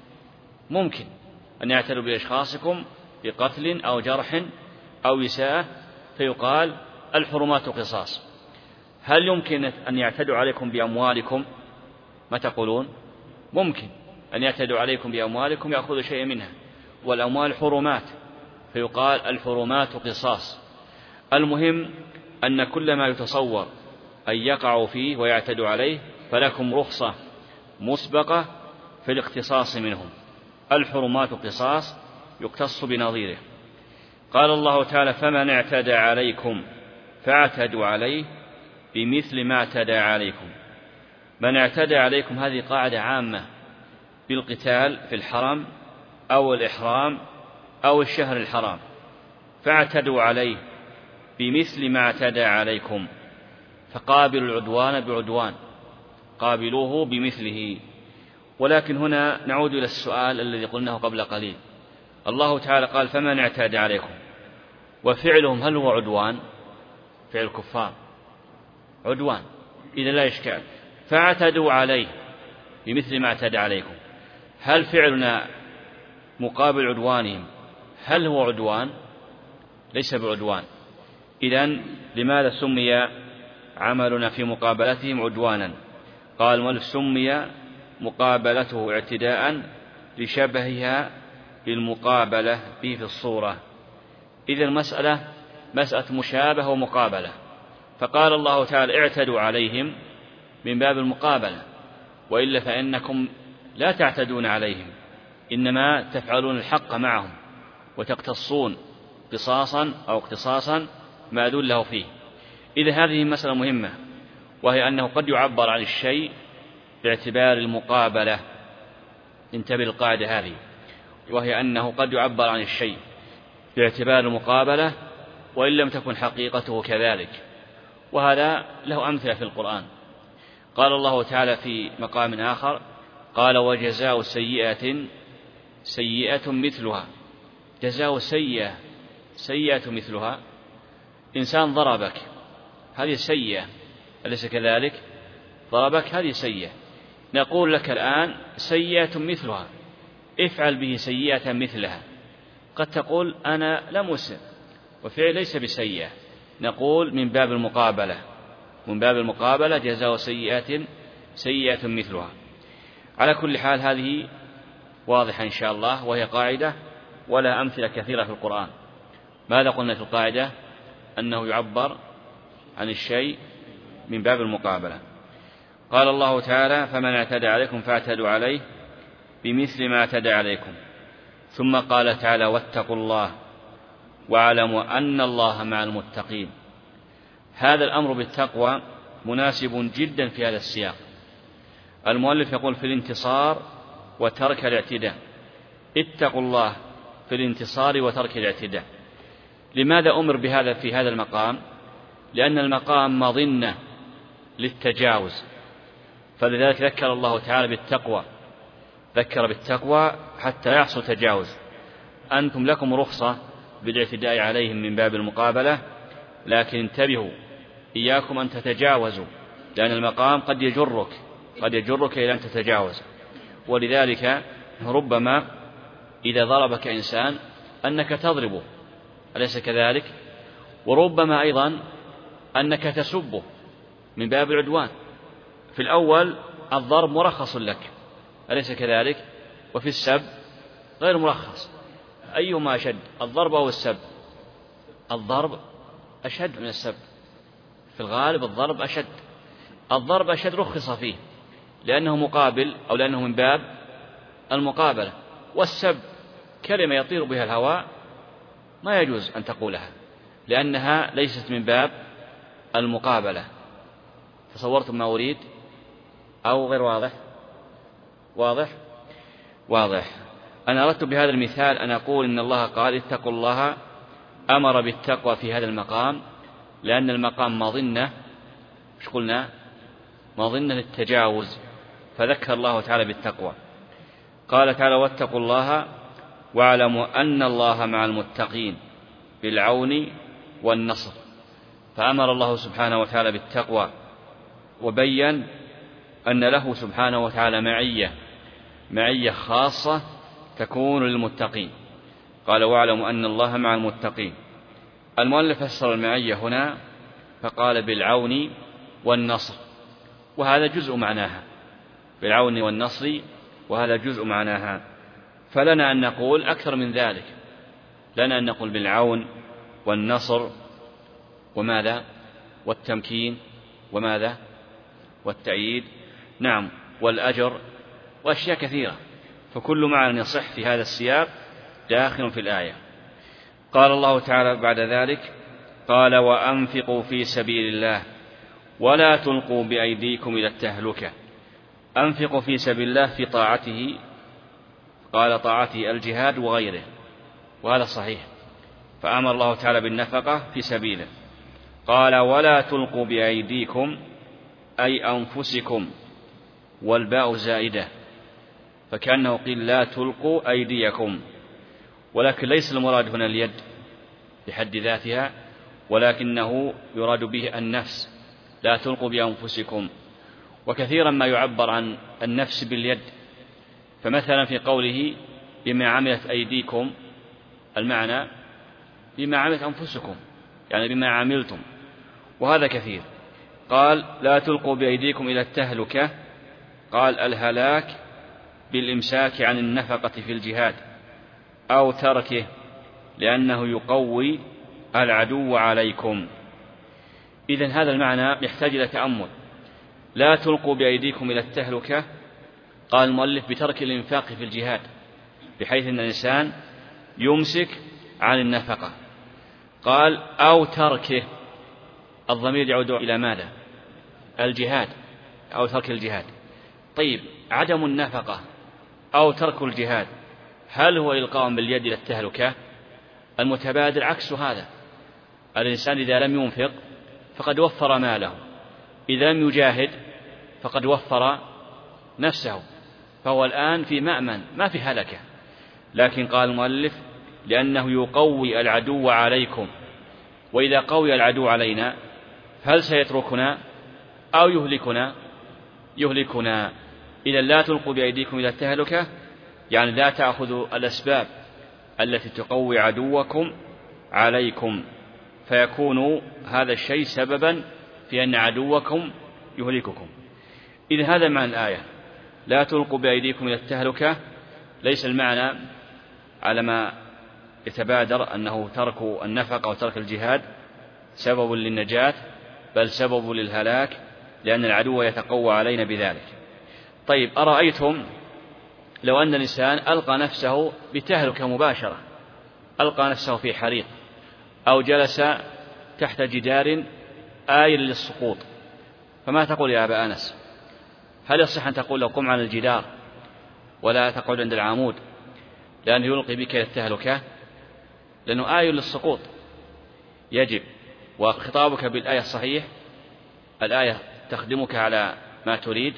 ممكن أن يعتدوا بأشخاصكم بقتل أو جرح أو إساءة، فيقال الحرمات قصاص. هل يمكن أن يعتدوا عليكم بأموالكم؟ ما تقولون؟ ممكن أن يعتدوا عليكم بأموالكم يأخذوا شيئا منها، والأموال حرمات، فيقال الحرمات قصاص. المهم أن كل ما يتصور أن يقعوا فيه ويعتدوا عليه فلكم رخصة مسبقة في الاقتصاص منهم. الحرمات قصاص يقتص بنظيره. قال الله تعالى فمن اعتدى عليكم فاعتدوا عليه بمثل ما اعتدى عليكم. من اعتدى عليكم هذه قاعدة عامة بالقتال في الحرم أو الإحرام أو الشهر الحرام فاعتدوا عليه بمثل ما اعتدى عليكم فقابلوا العدوان بعدوان، قابلوه بمثله. ولكن هنا نعود إلى السؤال الذي قلناه قبل قليل، الله تعالى قال فمن اعتدى عليكم، وفعلهم هل هو عدوان؟ فعل الكفار عدوان، إذا لا إشكال. فاعتدوا عليه بمثل ما اعتدى عليكم، هل فعلنا مقابل عدوانهم هل هو عدوان؟ ليس بعدوان. إذن لماذا سمي عملنا في مقابلتهم عدوانا؟ قال المؤلف سمي مقابلته اعتداء لشبهها بالمقابلة به في الصورة. إذن المسألة مسألة مشابهة ومقابلة، فقال الله تعالى اعتدوا عليهم من باب المقابلة، وإلا فإنكم لا تعتدون عليهم، إنما تفعلون الحق معهم وتقتصون قصاصا أو اقتصاصا ما دله فيه. إذا هذه مسألة مهمة، وهي أنه قد يعبر عن الشيء باعتبار المقابلة. انتبه للقاعدة هذه، وهي أنه قد يعبر عن الشيء باعتبار المقابلة وإن لم تكن حقيقته كذلك، وهذا له أمثلة في القرآن. قال الله تعالى في مقام آخر قال وجزاء سيئة سيئة مثلها. جزاء سيئة سيئة مثلها، إنسان ضربك هذه سيئة أليس كذلك؟ ضربك هذه سيئة، نقول لك الآن سيئة مثلها، افعل به سيئة مثلها. قد تقول أنا لم أسر وفعل ليس بسيئة، نقول من باب المقابلة، من باب المقابلة جزاء سيئة سيئة مثلها. على كل حال هذه واضحة إن شاء الله، وهي قاعدة ولا أمثلة كثيرة في القرآن. ماذا قلنا في القاعدة؟ أنه يعبر عن الشيء من باب المقابلة. قال الله تعالى فمن اعتدى عليكم فاعتدوا عليه بمثل ما اعتدى عليكم. ثم قال تعالى واتقوا الله واعلموا أن الله مع المتقين. هذا الأمر بالتقوى مناسب جدا في هذا السياق. المؤلف يقول في الانتصار وترك الاعتداء، اتقوا الله في الانتصار وترك الاعتداء. لماذا أمر بهذا في هذا المقام؟ لأن المقام مظنة للتجاوز، فلذلك ذكر الله تعالى بالتقوى، ذكر بالتقوى حتى يحصل تجاوز. أنتم لكم رخصة بالاعتداء عليهم من باب المقابلة، لكن انتبهوا إياكم أن تتجاوزوا، لأن المقام قد يجرك قد يجرك إلى أن تتجاوز. ولذلك ربما إذا ضربك إنسان أنك تضربه أليس كذلك؟ وربما أيضا أنك تسبه من باب العدوان. في الأول الضرب مرخص لك أليس كذلك؟ وفي السب غير مرخص. أيهما أشد، الضرب أو السب؟ الضرب أشد من السب، في الغالب الضرب أشد. الضرب أشد رخص فيه لأنه مقابل أو لأنه من باب المقابلة. والسب كلمة يطير بها الهواء ما يجوز أن تقولها لأنها ليست من باب المقابلة. تصورتم ما أريد أو غير واضح؟ واضح؟ واضح. أنا أردت بهذا المثال أن أقول إن الله قال اتقوا الله، أمر بالتقوى في هذا المقام لأن المقام مظنة، مش قلنا مظنة للتجاوز، فذكر الله تعالى بالتقوى. قال تعالى واتقوا الله واعلموا أن الله مع المتقين بالعون والنصر. فأمر الله سبحانه وتعالى بالتقوى، وبين أن له سبحانه وتعالى معية معية خاصة تكون للمتقين. قال واعلموا أن الله مع المتقين. المؤلف فسر المعية هنا فقال بالعون والنصر، وهذا جزء معناها، بالعون والنصر وهذا جزء معناها. فلنا أن نقول أكثر من ذلك، لنا أن نقول بالعون والنصر وماذا؟ والتمكين وماذا؟ والتأييد، نعم، والأجر وأشياء كثيرة. فكل معنى يصح في هذا السياق داخل في الآية. قال الله تعالى بعد ذلك قال وأنفقوا في سبيل الله ولا تلقوا بأيديكم إلى التهلكة. أنفقوا في سبيل الله في طاعته قال طاعته الجهاد وغيره، وهذا صحيح. فأمر الله تعالى بالنفقة في سبيله. قال ولا تلقوا بأيديكم أي أنفسكم، والباء زائدة، فكأنه قيل لا تلقوا أيديكم، ولكن ليس المراد هنا اليد بحد ذاتها، ولكنه يراد به النفس. لا تلقوا بأنفسكم. وكثيرا ما يعبر عن النفس باليد، فمثلا في قوله بما عملت أيديكم، المعنى بما عملت أنفسكم، يعني بما عملتم، وهذا كثير. قال لا تلقوا بأيديكم إلى التهلكة، قال الهلاك بالإمساك عن النفقة في الجهاد أو تركه، لأنه يقوي العدو عليكم. إذن هذا المعنى يحتاج إلى تأمل. لا تلقوا بأيديكم إلى التهلكة، قال المؤلف بترك الإنفاق في الجهاد، بحيث أن الإنسان يمسك عن النفقة. قال أو تركه، الضمير يعود إلى ماذا؟ الجهاد، أو ترك الجهاد. طيب عدم النفقة أو ترك الجهاد، هل هو إلقاء باليد إلى التهلكة؟ المتبادر عكس هذا. الإنسان إذا لم ينفق فقد وفر ماله، إذا لم يجاهد فقد وفر نفسه، فهو الآن في مأمن، ما في هلكة. لكن قال المؤلف لأنه يقوي العدو عليكم، وإذا قوي العدو علينا هل سيتركنا أو يهلكنا؟ يهلكنا. إذا لا تلقوا بأيديكم إلى التهلكة، يعني لا تأخذوا الأسباب التي تقوي عدوكم عليكم، فيكون هذا الشيء سببا في أن عدوكم يهلككم. إذا هذا معنى الآية، لا تلقوا بأيديكم إلى التهلكة. ليس المعنى على ما يتبادر أنه ترك النفقة وترك الجهاد سبب للنجاة، بل سبب للهلاك، لأن العدو يتقوى علينا بذلك. طيب أرأيتم لو أن الإنسان ألقى نفسه بتهلكة مباشرة، ألقى نفسه في حريق، أو جلس تحت جدار آيل للسقوط، فما تقول يا أبا أنس؟ هل يصح أن تقول له قم عن الجدار ولا تقعد عند العمود، لأنه يلقي بك إلى التهلكة؟ لأنه آيل للسقوط يجب. وخطابك بالآية الصحيح، الآية تخدمك على ما تريد.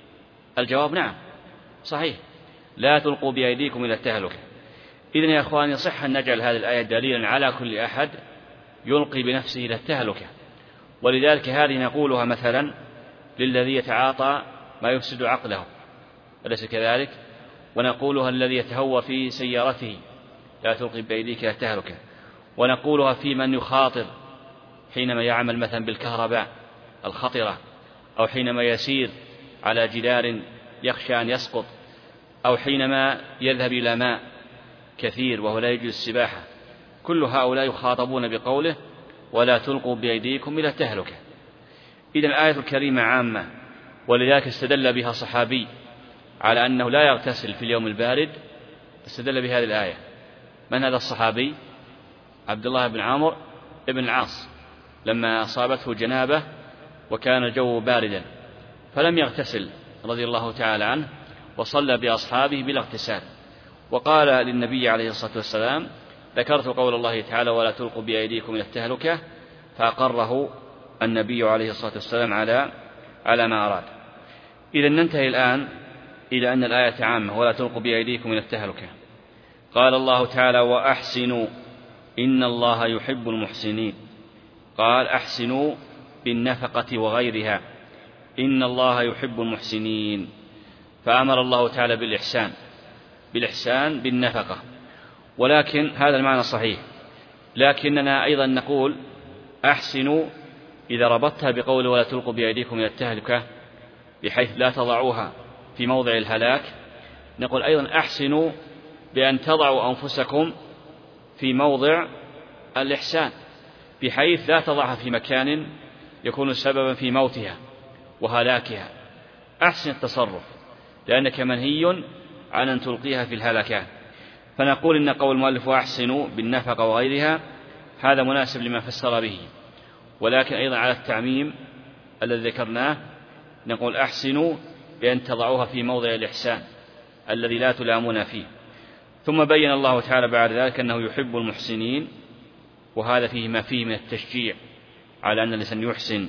الجواب نعم صحيح، لا تلقوا بأيديكم إلى التهلكة. إذن يا أخواني يصح أن نجعل هذه الآية دليلا على كل أحد يلقي بنفسه إلى التهلكة، ولذلك هذه نقولها مثلا للذي يتعاطى ما يفسد عقله، أليس كذلك؟ ونقولها الذي يتهوى في سيارته، لا تلقي بأيديك إلى التهلكة. ونقولها في من يخاطر حينما يعمل مثلا بالكهرباء الخطرة، أو حينما يسير على جدار يخشى أن يسقط، أو حينما يذهب إلى ماء كثير وهو لا يجوز السباحة. كل هؤلاء يخاطبون بقوله ولا تلقوا بأيديكم إلى التهلكة. إذن الآية الكريمة عامة، ولذلك استدل بها صحابي على أنه لا يغتسل في اليوم البارد، استدل بهذه الآية. من هذا الصحابي؟ عبد الله بن عمرو بن العاص، لما أصابته جنابة وكان الجو باردا فلم يغتسل رضي الله تعالى عنه، وصلى بأصحابه بلا اغتسال، وقال للنبي عليه الصلاة والسلام ذكرت قول الله تعالى ولا تلقوا بأيديكم إلى التهلكة، فأقره النبي عليه الصلاة والسلام على على ما أراد. إذا ننتهي الآن إلى أن الآية عامة، ولا تلقوا بأيديكم إلى التهلكة. قال الله تعالى وأحسنوا إن الله يحب المحسنين. قال أحسنوا بالنفقة وغيرها، إن الله يحب المحسنين. فأمر الله تعالى بالإحسان بالإحسان بالنفقة، ولكن هذا المعنى صحيح، لكننا أيضا نقول أحسنوا إذا ربطتها بقول ولا تلقوا بأيديكم إلى التهلكة، بحيث لا تضعوها في موضع الهلاك، نقول أيضا أحسنوا بأن تضعوا أنفسكم في موضع الإحسان، بحيث لا تضعها في مكان يكون سببا في موتها وهلاكها. أحسن التصرف، لأنك منهي عن أن تلقيها في الهلاكات. فنقول إن قول المؤلف أحسنوا بالنفقة وغيرها هذا مناسب لما فسر به، ولكن أيضا على التعميم الذي ذكرناه نقول أحسنوا بأن تضعوها في موضع الإحسان الذي لا تلامون فيه. ثم بين الله تعالى بعد ذلك أنه يحب المحسنين، وهذا فيه ما فيه من التشجيع على أن الإنسان يحسن.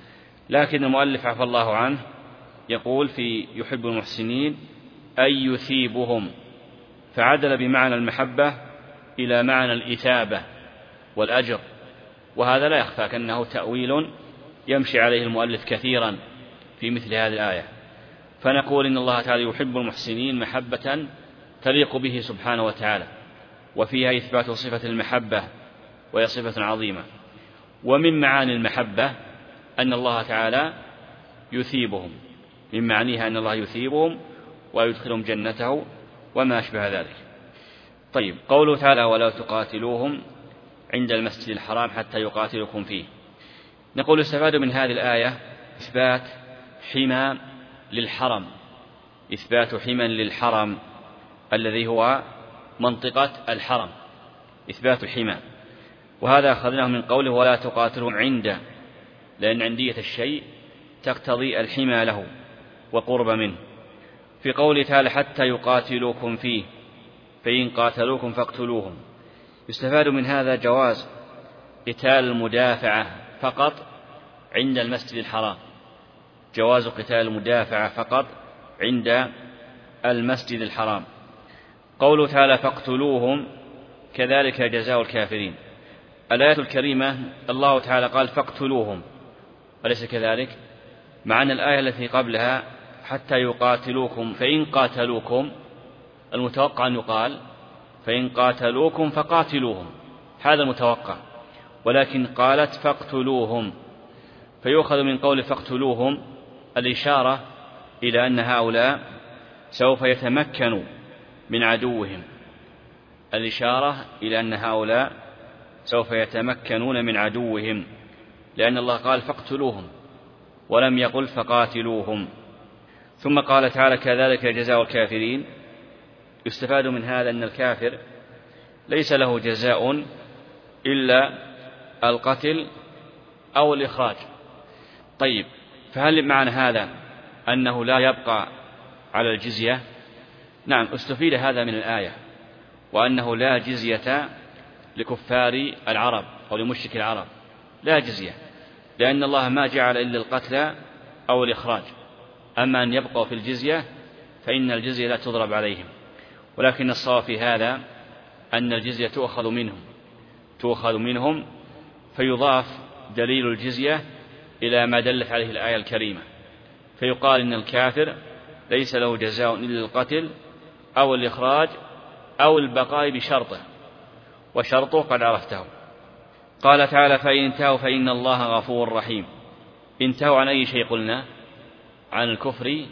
لكن المؤلف عفى الله عنه يقول في يحب المحسنين أي يثيبهم، فعدل بمعنى المحبة إلى معنى الإثابة والأجر، وهذا لا يخفى كأنه تأويل يمشي عليه المؤلف كثيرا في مثل هذه الآية. فنقول إن الله تعالى يحب المحسنين محبة تليق به سبحانه وتعالى، وفيها إثبات صفة المحبة وهي صفة عظيمة. ومن معاني المحبة أن الله تعالى يثيبهم، من معانيها أن الله يثيبهم ويدخلهم جنته وما أشبه ذلك. طيب، قوله تعالى ولا تقاتلوهم عند المسجد الحرام حتى يقاتلوكم فيه. نقول استفاد من هذه الآية إثبات حمى للحرم، إثبات حمى للحرم الذي هو منطقة الحرم، إثبات حمى. وهذا أخذناه من قوله ولا تقاتلوهم عنده، لأن عندية الشيء تقتضي الحمى له وقرب منه. في قوله تعالى حتى يقاتلوكم فيه، فإن قاتلوكم فاقتلوهم. يستفاد من هذا جواز قتال المدافعة فقط عند المسجد الحرام، جواز قتال المدافعة فقط عند المسجد الحرام. قوله تعالى فاقتلوهم كذلك جزاء الكافرين. الآية الكريمة الله تعالى قال فاقتلوهم، أليس كذلك؟ مع أن الآية التي قبلها حتى يقاتلوكم فإن قاتلوكم، المتوقع أن يقال فإن قاتلوكم فقاتلوهم، هذا المتوقع، ولكن قالت فاقتلوهم، فيؤخذ من قول فاقتلوهم الإشارة إلى أن هؤلاء سوف يتمكنوا من عدوهم، الإشارة إلى أن هؤلاء سوف يتمكنون من عدوهم، لأن الله قال فاقتلوهم ولم يقل فقاتلوهم. ثم قال تعالى كذلك جزاء الكافرين. يستفاد من هذا أن الكافر ليس له جزاء إلا القتل أو الإخراج. طيب، فهل معنى هذا أنه لا يبقى على الجزية؟ نعم، استفيد هذا من الآية، وأنه لا جزية لكفار العرب أو لمشرك العرب، لا جزية، لأن الله ما جعل إلا القتل أو الإخراج. أما أن يبقوا في الجزية فإن الجزية لا تضرب عليهم، ولكن الصواب في هذا أن الجزية تؤخذ منهم تؤخذ منهم فيضاف دليل الجزية إلى ما دلت عليه الآية الكريمة، فيقال إن الكافر ليس له جزاء إلا القتل أو الإخراج أو البقاء بشرطه، وشرطه قد عرفته. قال تعالى فإن انتهوا فإن الله غفور رحيم. انتهوا عن أي شيء قلنا؟ عن الكفر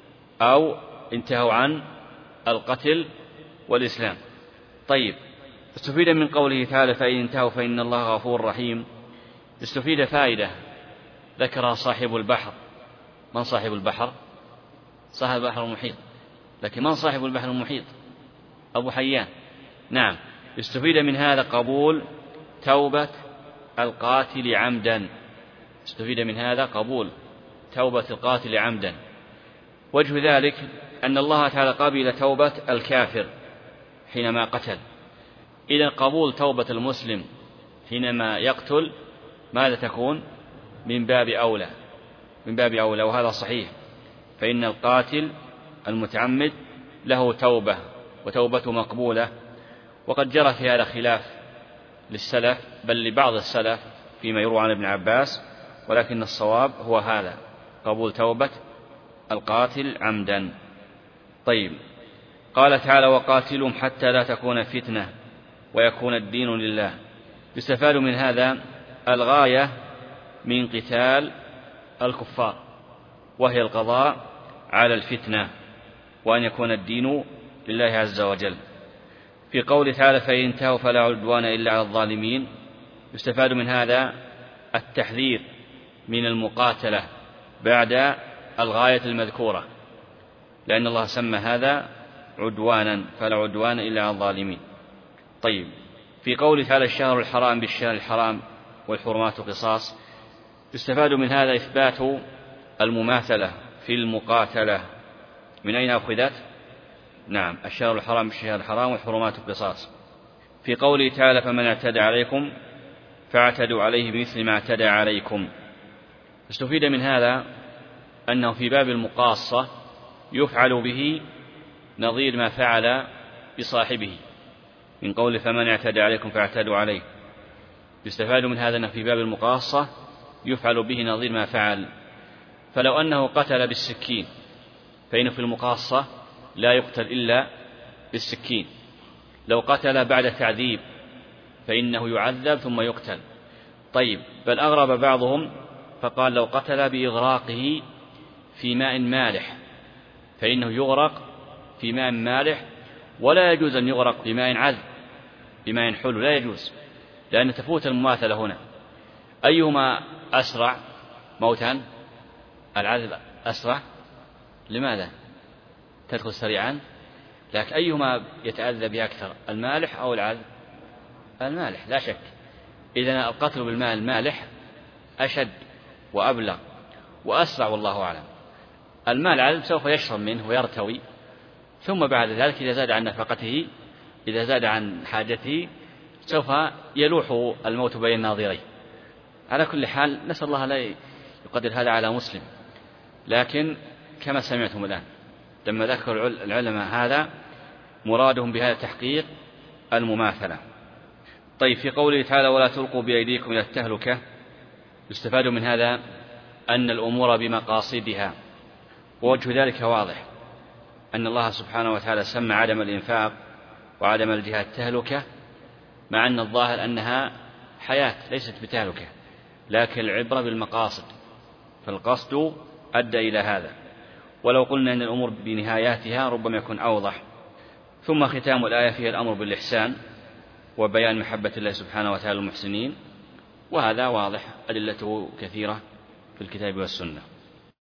أو انتهوا عن القتل والإسلام. طيب، استفيد من قوله تعالى فإن انتهوا فإن الله غفور رحيم، استفيد فائدة ذكرها صاحب البحر. من صاحب البحر؟ صاحب البحر المحيط، لكن من صاحب البحر المحيط؟ أبو حيان. نعم، استفيد من هذا قبول توبة القاتل عمدا، استفيد من هذا قبول توبة القاتل عمدا. وجه ذلك أن الله تعالى قبل توبة الكافر حينما قتل، إذن قبول توبة المسلم حينما يقتل ماذا تكون؟ من باب أولى من باب أولى وهذا صحيح، فإن القاتل المتعمد له توبة وتوبته مقبولة. وقد جرى في هذا خلاف للسلف، بل لبعض السلف فيما يروى عن ابن عباس، ولكن الصواب هو هذا، قبول توبة القاتل عمدا. طيب، قال تعالى وقاتلهم حتى لا تكون فتنة ويكون الدين لله. يستفاد من هذا الغاية من قتال الكفار، وهي القضاء على الفتنة وأن يكون الدين لله عز وجل. في قول تعالى فإن انتهوا فلا عدوان إلا على الظالمين، يستفاد من هذا التحذير من المقاتلة بعد الغاية المذكورة، لأن الله سمى هذا عدوانا، فلا عدوان إلا على الظالمين. طيب، في قول تعالى الشهر الحرام بالشهر الحرام والحرمات قصاص، يستفاد من هذا إثبات المماثلة في المقاتلة. من أين أخذت؟ نعم، الشهر الحرام بالشهر الحرام والحرمات قصاص. في قوله تعالى فمن اعتدى عليكم فاعتدوا عليه بمثل ما اعتدى عليكم. استفيد من هذا أنه في باب المقاصة يفعل به نظير ما فعل بصاحبه، من قول فمن اعتدى عليكم فاعتدوا عليه. يستفاد من هذا أنه في باب المقاصة يفعل به نظير ما فعل. فلو أنه قتل بالسكين فإنه في المقاصة لا يقتل إلا بالسكين. لو قتل بعد تعذيب فإنه يعذب ثم يقتل. طيب، بل أغرب بعضهم فقال لو قتل بإغراقه في ماء مالح فإنه يغرق في ماء مالح، ولا يجوز أن يغرق بماء عذب بماء حلو، لا يجوز، لأن تفوت المماثلة هنا. أيهما أسرع موتا؟ العذب أسرع. لماذا؟ تدخل سريعا. لكن أيهما يتأذى به أكثر، المالح أو العذب؟ المالح لا شك. إذن القتل بالماء المالح أشد وأبلغ وأسرع والله أعلم. الماء العذب سوف يشرب منه ويرتوي، ثم بعد ذلك إذا زاد عن نفقته إذا زاد عن حاجته سوف يلوح الموت بين الناظرين. على كل حال نسأل الله لا يقدر هذا على مسلم، لكن كما سمعتم الآن لما ذكر العلماء هذا مرادهم بهذا تحقيق المماثلة. طيب، في قوله تعالى ولا تلقوا بأيديكم إلى التهلكة، يستفاد من هذا أن الأمور بمقاصدها، ووجه ذلك واضح، أن الله سبحانه وتعالى سمى عدم الإنفاق وعدم الجهاد تهلكة، مع أن الظاهر أنها حياة ليست بتهلكة، لكن العبرة بالمقاصد، فالقصد أدى إلى هذا. ولو قلنا أن الأمور بنهاياتها ربما يكون أوضح. ثم ختام الآية فيها الأمر بالإحسان وبيان محبة الله سبحانه وتعالى المحسنين، وهذا واضح، أدلته كثيرة في الكتاب والسنة.